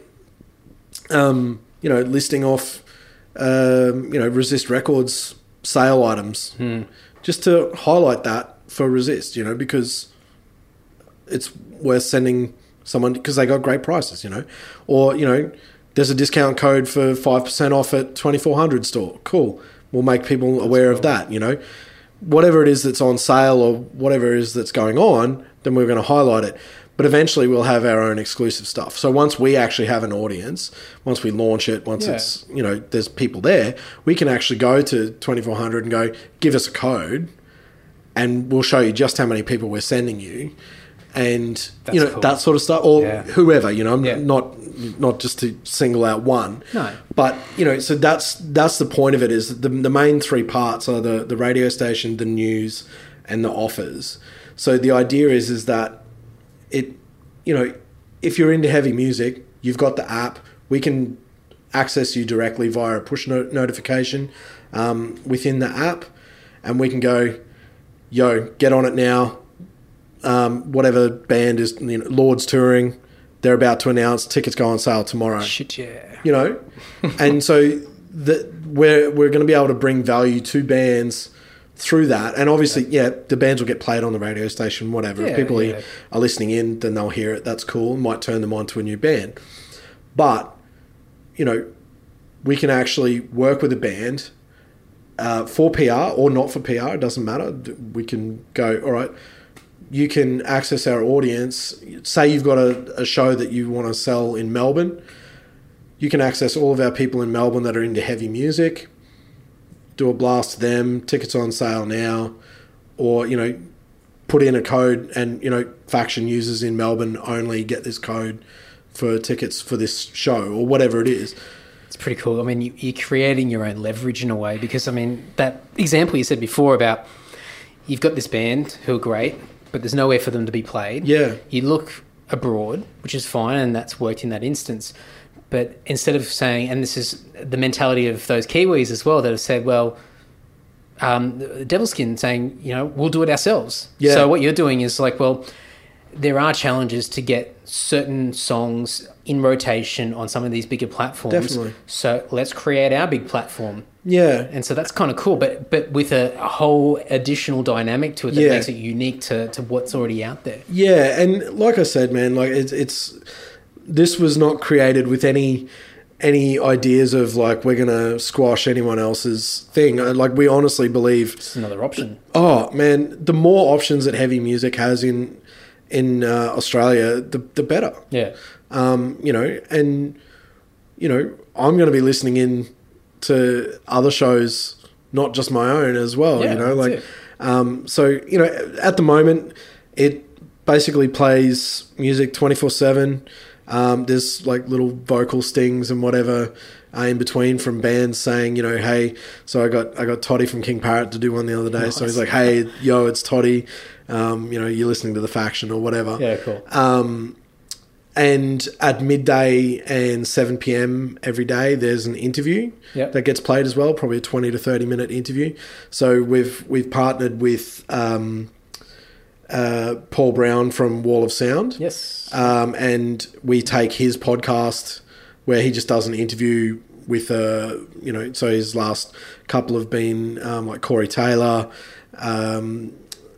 [SPEAKER 2] you know, listing off, you know, Resist Records sale items, just to highlight that for Resist, you know, because it's worth sending someone, because they got great prices, you know. Or, you know, there's a discount code for 5% off at 2400 store. Cool. We'll make people aware of that, you know. Whatever it is that's on sale or whatever it is that's going on, then we're going to highlight it. But eventually we'll have our own exclusive stuff. So once we actually have an audience, once we launch it, once it's, you know, there's people there, we can actually go to 2400 and go, give us a code, and we'll show you just how many people we're sending you. And, that's, you know, cool. That sort of stuff, or whoever, you know, not just to single out one.
[SPEAKER 1] No.
[SPEAKER 2] But, you know, so that's the point of it, is the main three parts are the radio station, the news, and the offers. So the idea is that it, you know, if you're into heavy music, you've got the app. We can access you directly via a push notification within the app, and we can go, yo, get on it now. Whatever band is, you know, Lord's touring, they're about to announce tickets go on sale tomorrow.
[SPEAKER 1] Shit, yeah.
[SPEAKER 2] You know? And so we're going to be able to bring value to bands through that. And obviously, the bands will get played on the radio station, whatever. If people are listening in, then they'll hear it. That's cool. Might turn them on to a new band. But, we can actually work with a band for PR or not for PR. It doesn't matter. We can go, all right, you can access our audience. Say you've got a show that you want to sell in Melbourne. You can access all of our people in Melbourne that are into heavy music, do a blast to them, tickets on sale now, or, put in a code and, Faction users in Melbourne only get this code for tickets for this show or whatever it is.
[SPEAKER 1] It's pretty cool. I mean, you're creating your own leverage in a way because, that example you said before about you've got this band who are great, but there's nowhere for them to be played.
[SPEAKER 2] Yeah.
[SPEAKER 1] You look abroad, which is fine, and that's worked in that instance. But instead of saying, and this is the mentality of those Kiwis as well, that have said, well, Devilskin saying, we'll do it ourselves.
[SPEAKER 2] Yeah.
[SPEAKER 1] So what you're doing is like, well, there are challenges to get certain songs in rotation on some of these bigger platforms.
[SPEAKER 2] Definitely.
[SPEAKER 1] So let's create our big platform.
[SPEAKER 2] Yeah.
[SPEAKER 1] And so that's kind of cool, but with a whole additional dynamic to it that makes it unique to what's already out there.
[SPEAKER 2] Yeah, and like I said, man, like it's this was not created with any ideas of like we're gonna squash anyone else's thing. Like we honestly believe
[SPEAKER 1] It's another option.
[SPEAKER 2] Oh man, the more options that heavy music has in Australia, the better.
[SPEAKER 1] Yeah.
[SPEAKER 2] I'm going to be listening in to other shows, not just my own as well.
[SPEAKER 1] Yeah,
[SPEAKER 2] so at the moment, it basically plays music 24/7. There's like little vocal stings and whatever in between from bands saying, hey, so I got Toddy from King Parrot to do one the other day. Nice. So he's like, hey, yo, it's Toddy. You're listening to The Faction or whatever.
[SPEAKER 1] Yeah, cool.
[SPEAKER 2] And at midday and 7 p.m. every day, there's an interview that gets played as well, probably a 20 to 30 minute interview. So we've partnered with Paul Brown from Wall of Sound.
[SPEAKER 1] Yes.
[SPEAKER 2] And we take his podcast where he just does an interview with, so his last couple have been like Corey Taylor, the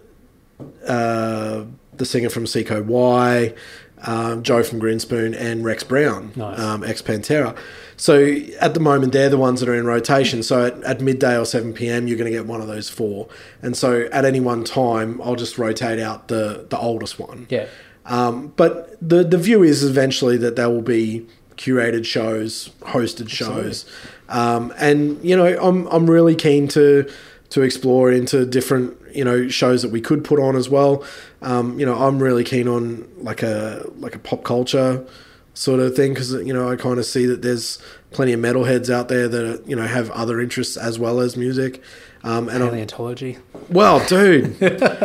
[SPEAKER 2] singer from Seco Y, Joe from Grinspoon, and Rex Brown,
[SPEAKER 1] nice.
[SPEAKER 2] ex-Pantera. So at the moment, they're the ones that are in rotation. So at midday or 7 p.m, you're going to get one of those four. And so at any one time, I'll just rotate out the oldest one.
[SPEAKER 1] Yeah.
[SPEAKER 2] But the view is eventually that there will be curated shows, hosted shows. And, I'm really keen to explore into different, shows that we could put on as well. I'm really keen on like a pop culture sort of thing because, I kind of see that there's plenty of metalheads out there that, have other interests as well as music. And
[SPEAKER 1] Paleontology.
[SPEAKER 2] Well, dude,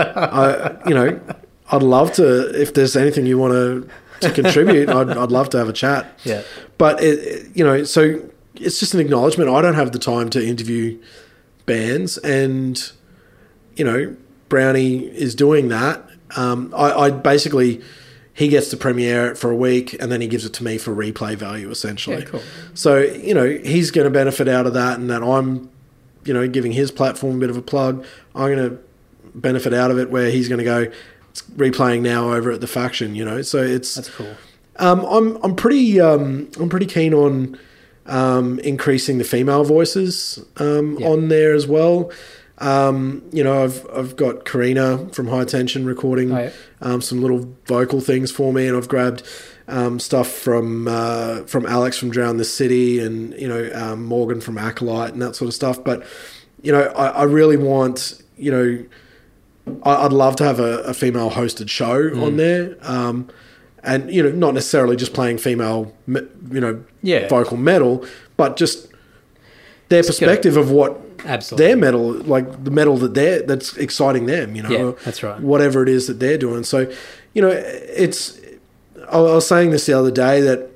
[SPEAKER 2] I'd love to, if there's anything you want to contribute, I'd love to have a chat.
[SPEAKER 1] Yeah.
[SPEAKER 2] But, so it's just an acknowledgement. I don't have the time to interview bands and, Brownie is doing that. I basically, he gets to premiere it for a week and then he gives it to me for replay value, essentially.
[SPEAKER 1] Yeah, cool.
[SPEAKER 2] So, he's going to benefit out of that and that I'm, giving his platform a bit of a plug. I'm going to benefit out of it where he's going to go, it's replaying now over at The Faction, So
[SPEAKER 1] that's cool.
[SPEAKER 2] I'm pretty keen on increasing the female voices on there as well. I've got Karina from High Tension recording some little vocal things for me, and I've grabbed stuff from Alex from Drown the City and Morgan from Acolyte and that sort of stuff. But I really want I'd love to have a female hosted show on there. And not necessarily just playing female vocal metal, but just their perspective of what their metal, like the metal that's exciting them,
[SPEAKER 1] that's right.
[SPEAKER 2] Whatever it is that they're doing. So, it's, I was saying this the other day that,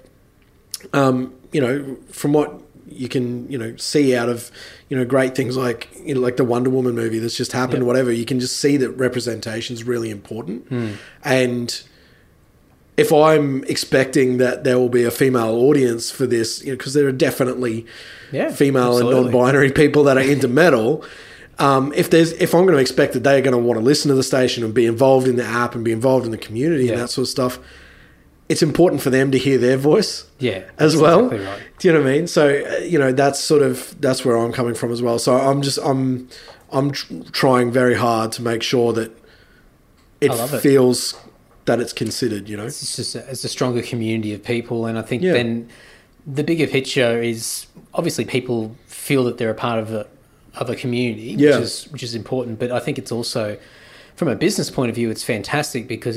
[SPEAKER 2] from what you can, see out of, great things like, like the Wonder Woman movie that's just happened or whatever, you can just see that representation is really important. And, if I'm expecting that there will be a female audience for this, because there are definitely female
[SPEAKER 1] absolutely.
[SPEAKER 2] and non-binary people that are into metal. If I'm going to expect that they're going to want to listen to the station and be involved in the app and be involved in the community and that sort of stuff, it's important for them to hear their voice as well.
[SPEAKER 1] Exactly right.
[SPEAKER 2] Do you know what I mean? So, that's where I'm coming from as well. So I'm trying very hard to make sure that it feels that it's considered,
[SPEAKER 1] It's just it's a stronger community of people. And I think then the bigger picture is obviously people feel that they're a part of a community, which is important. But I think it's also, from a business point of view, it's fantastic because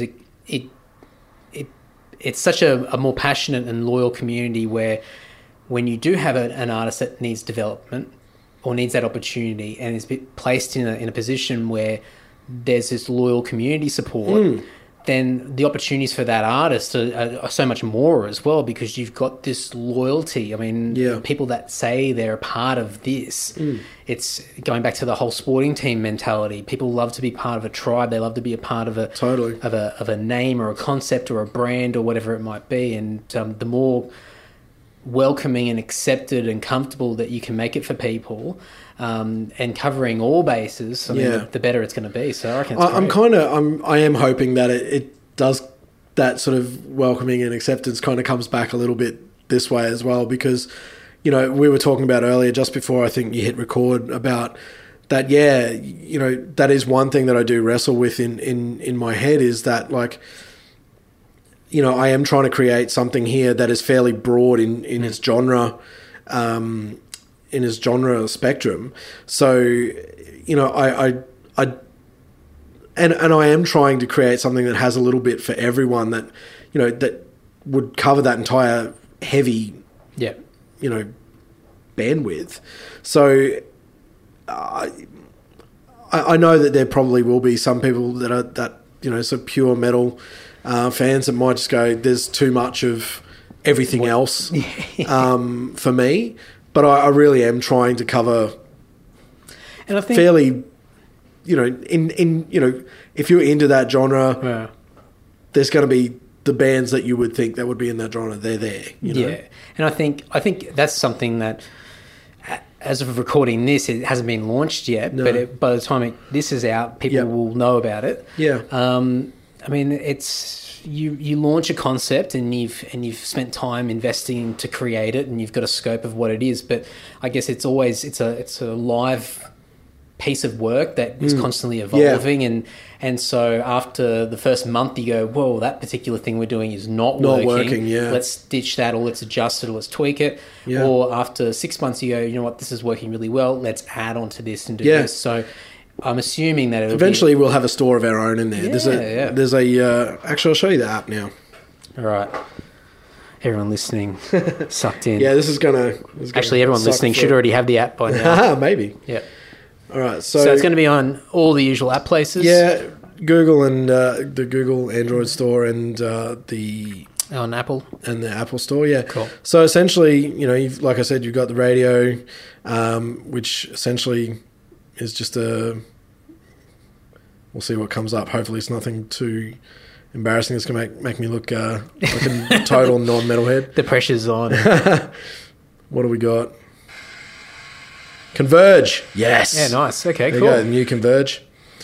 [SPEAKER 1] it's such a more passionate and loyal community where when you do have an artist that needs development or needs that opportunity and is placed in a position where there's this loyal community support, then the opportunities for that artist are so much more as well, because you've got this loyalty. I mean, people that say they're a part of this, it's going back to the whole sporting team mentality. People love to be part of a tribe. They love to be a part of a name or a concept or a brand or whatever it might be. And the more welcoming and accepted and comfortable that you can make it for people, and covering all bases, I mean, the better it's going to be. So I reckon
[SPEAKER 2] I am hoping that it does, that sort of welcoming and acceptance kind of comes back a little bit this way as well, because, we were talking about earlier, just before I think you hit record, about that, that is one thing that I do wrestle with in my head, is that, like, I am trying to create something here that is fairly broad in its genre, in its genre spectrum. So, I am trying to create something that has a little bit for everyone, that, that would cover that entire heavy, bandwidth. So, I know that there probably will be some people that are so pure metal fans that might just go, there's too much of everything else for me. But I really am trying to cover, and I think fairly, if you're into that genre, there's going to be the bands that you would think that would be in that genre. They're there,
[SPEAKER 1] And I think that's something that, as of recording this, it hasn't been launched yet. No. But by the time this is out, people will know about it.
[SPEAKER 2] Yeah.
[SPEAKER 1] I mean, it's you launch a concept and you've spent time investing to create it, and you've got a scope of what it is. But I guess it's a live piece of work that is constantly evolving, and so after the first month you go, whoa, that particular thing we're doing is not working. Let's ditch that, or let's adjust it, or let's tweak it. Or after 6 months you go, you know what, this is working really well, let's add on to this and do this. So I'm assuming that
[SPEAKER 2] eventually we'll have a store of our own in there. There's a actually, I'll show you the app now.
[SPEAKER 1] All right. Everyone listening, sucked in.
[SPEAKER 2] This is gonna
[SPEAKER 1] actually, everyone listening should already have the app by now.
[SPEAKER 2] Maybe.
[SPEAKER 1] Yeah.
[SPEAKER 2] All right. So
[SPEAKER 1] it's going to be on all the usual app places.
[SPEAKER 2] Yeah, Google and the Google Android store and the
[SPEAKER 1] on Apple
[SPEAKER 2] and the Apple store. Yeah.
[SPEAKER 1] Cool.
[SPEAKER 2] So essentially, like I said, you've got the radio, which essentially is just we'll see what comes up. Hopefully it's nothing too embarrassing that's going to make me look like a total non-metalhead.
[SPEAKER 1] The pressure's on.
[SPEAKER 2] What do we got? Converge. Yes.
[SPEAKER 1] Yeah, nice. Okay,
[SPEAKER 2] there
[SPEAKER 1] cool.
[SPEAKER 2] You go, the new Converge.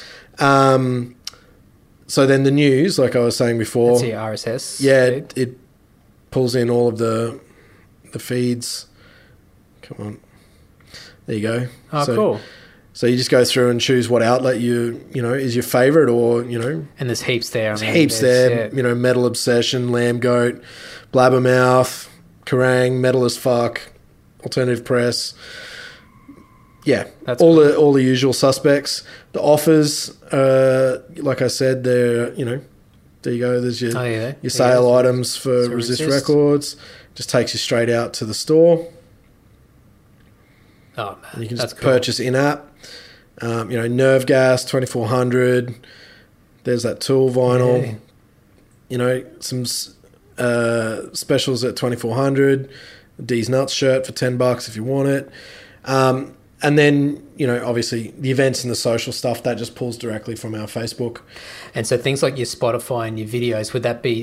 [SPEAKER 2] So then the news, like I was saying before.
[SPEAKER 1] That's your RSS.
[SPEAKER 2] Yeah, it pulls in all of the feeds. Come on. There you go.
[SPEAKER 1] Oh, cool.
[SPEAKER 2] So you just go through and choose what outlet is your favourite, or, And
[SPEAKER 1] there's heaps there.
[SPEAKER 2] There's heaps there. Yeah. Metal Obsession, Lamb Goat, Blabbermouth, Kerrang, Metal as Fuck, Alternative Press. Yeah, that's all cool. All the usual suspects. The offers, like I said, they're, there you go. There's your sale items for Resist Records. Just takes you straight out to the store.
[SPEAKER 1] Oh, man.
[SPEAKER 2] And you can just purchase in-app. Nerve Gas, 2400. There's that Tool vinyl. Yeah. Some specials at 2400. D's Nuts shirt for $10 if you want it. And then, obviously the events and the social stuff, that just pulls directly from our Facebook.
[SPEAKER 1] And so things like your Spotify and your videos, would that be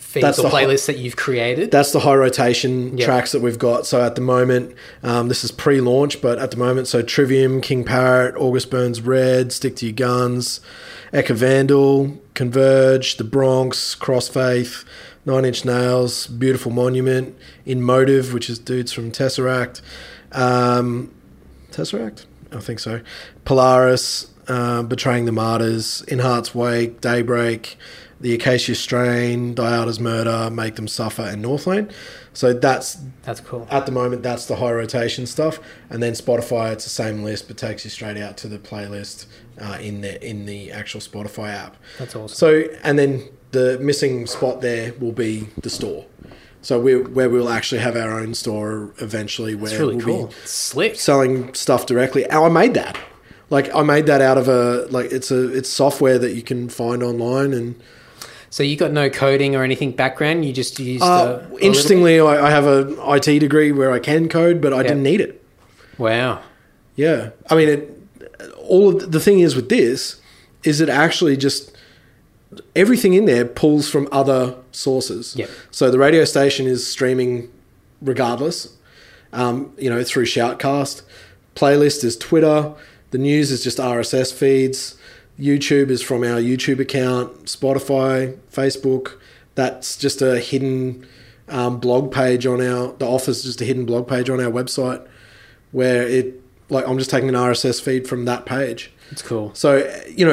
[SPEAKER 1] feeds or playlists that you've created?
[SPEAKER 2] That's the high rotation tracks that we've got. So at the moment, this is pre-launch, but at the moment, so Trivium, King Parrot, August Burns Red, Stick to Your Guns, Eka Vandal, Converge, The Bronx, Crossfaith, Nine Inch Nails, Beautiful Monument, In Motive, which is dudes from Tesseract. Tesseract? I think so. Polaris, Betraying the Martyrs, In Heart's Wake, Daybreak, The Acacia Strain, Diada's Murder, Make Them Suffer, and Northlane. So that's
[SPEAKER 1] cool.
[SPEAKER 2] At the moment, that's the high rotation stuff. And then Spotify, it's the same list, but takes you straight out to the playlist in the actual Spotify app.
[SPEAKER 1] That's awesome.
[SPEAKER 2] So, and then the missing spot there will be the store. So where we'll actually have our own store eventually, where
[SPEAKER 1] really
[SPEAKER 2] we'll
[SPEAKER 1] cool.
[SPEAKER 2] be
[SPEAKER 1] Slick.
[SPEAKER 2] selling stuff directly. And I made that. I made that out of it's software that you can find online. And
[SPEAKER 1] so you got no coding or anything background. You just used.
[SPEAKER 2] Interestingly, I have an IT degree where I can code, but I didn't need it.
[SPEAKER 1] Wow.
[SPEAKER 2] Yeah, I mean, the thing is with this is it actually just. Everything in there pulls from other sources.
[SPEAKER 1] Yep.
[SPEAKER 2] So the radio station is streaming regardless, through Shoutcast. Playlist is Twitter. The news is just RSS feeds. YouTube is from our YouTube account. Spotify, Facebook. That's just a hidden blog page on the office is just a hidden blog page on our website where I'm just taking an RSS feed from that page.
[SPEAKER 1] It's cool.
[SPEAKER 2] So,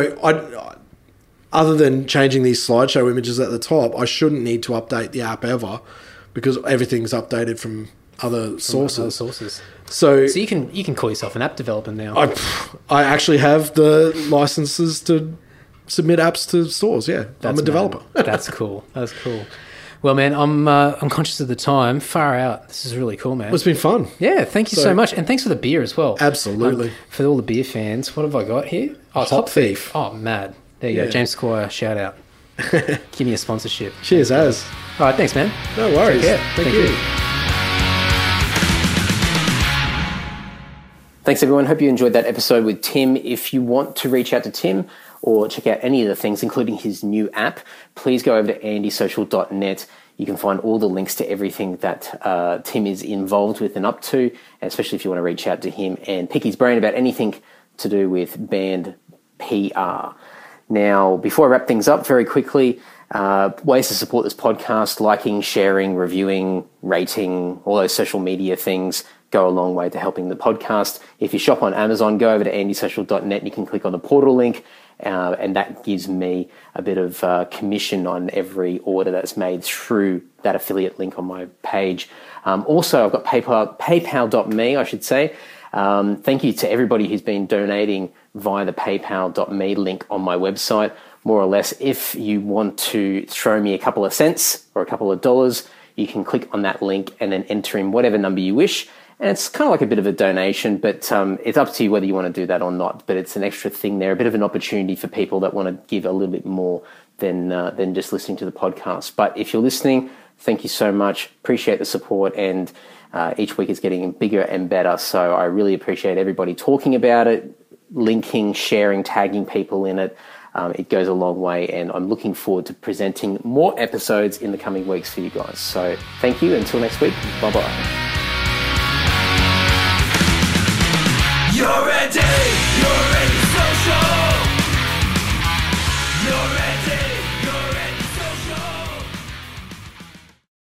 [SPEAKER 2] other than changing these slideshow images at the top, I shouldn't need to update the app ever because everything's updated from other sources. So
[SPEAKER 1] you can call yourself an app developer now.
[SPEAKER 2] I actually have the licenses to submit apps to stores. Yeah, I'm a developer.
[SPEAKER 1] That's cool. That's cool. Well, man, I'm conscious of the time. Far out. This is really cool, man.
[SPEAKER 2] Well, it's been fun.
[SPEAKER 1] Yeah, thank you so much, and thanks for the beer as well.
[SPEAKER 2] Absolutely.
[SPEAKER 1] For all the beer fans, what have I got here? Oh, it's
[SPEAKER 2] Hop Thief.
[SPEAKER 1] Oh, mad. There you go. James Squire, shout out. Give me a sponsorship.
[SPEAKER 2] Cheers, Az.
[SPEAKER 1] All right, thanks, man.
[SPEAKER 2] No worries.
[SPEAKER 1] Take care.
[SPEAKER 2] Thank you.
[SPEAKER 1] Thanks, everyone. Hope you enjoyed that episode with Tim. If you want to reach out to Tim or check out any of the things, including his new app, please go over to andysocial.net. You can find all the links to everything that Tim is involved with and up to, and especially if you want to reach out to him and pick his brain about anything to do with band PR. Now, before I wrap things up very quickly, ways to support this podcast: liking, sharing, reviewing, rating, all those social media things go a long way to helping the podcast. If you shop on Amazon, go over to andysocial.net and you can click on the portal link, and that gives me a bit of commission on every order that's made through that affiliate link on my page. Also, I've got paypal.me, I should say. Thank you to everybody who's been donating via the paypal.me link on my website. More or less, if you want to throw me a couple of cents or a couple of dollars, you can click on that link and then enter in whatever number you wish. And it's kind of like a bit of a donation, but it's up to you whether you want to do that or not. But it's an extra thing there, a bit of an opportunity for people that want to give a little bit more than just listening to the podcast. But if you're listening, thank you so much. Appreciate the support, and each week is getting bigger and better. So I really appreciate everybody talking about it, linking, sharing, tagging people in it. It goes a long way, and I'm looking forward to presenting more episodes in the coming weeks for you guys. So thank you. Until next week, bye-bye.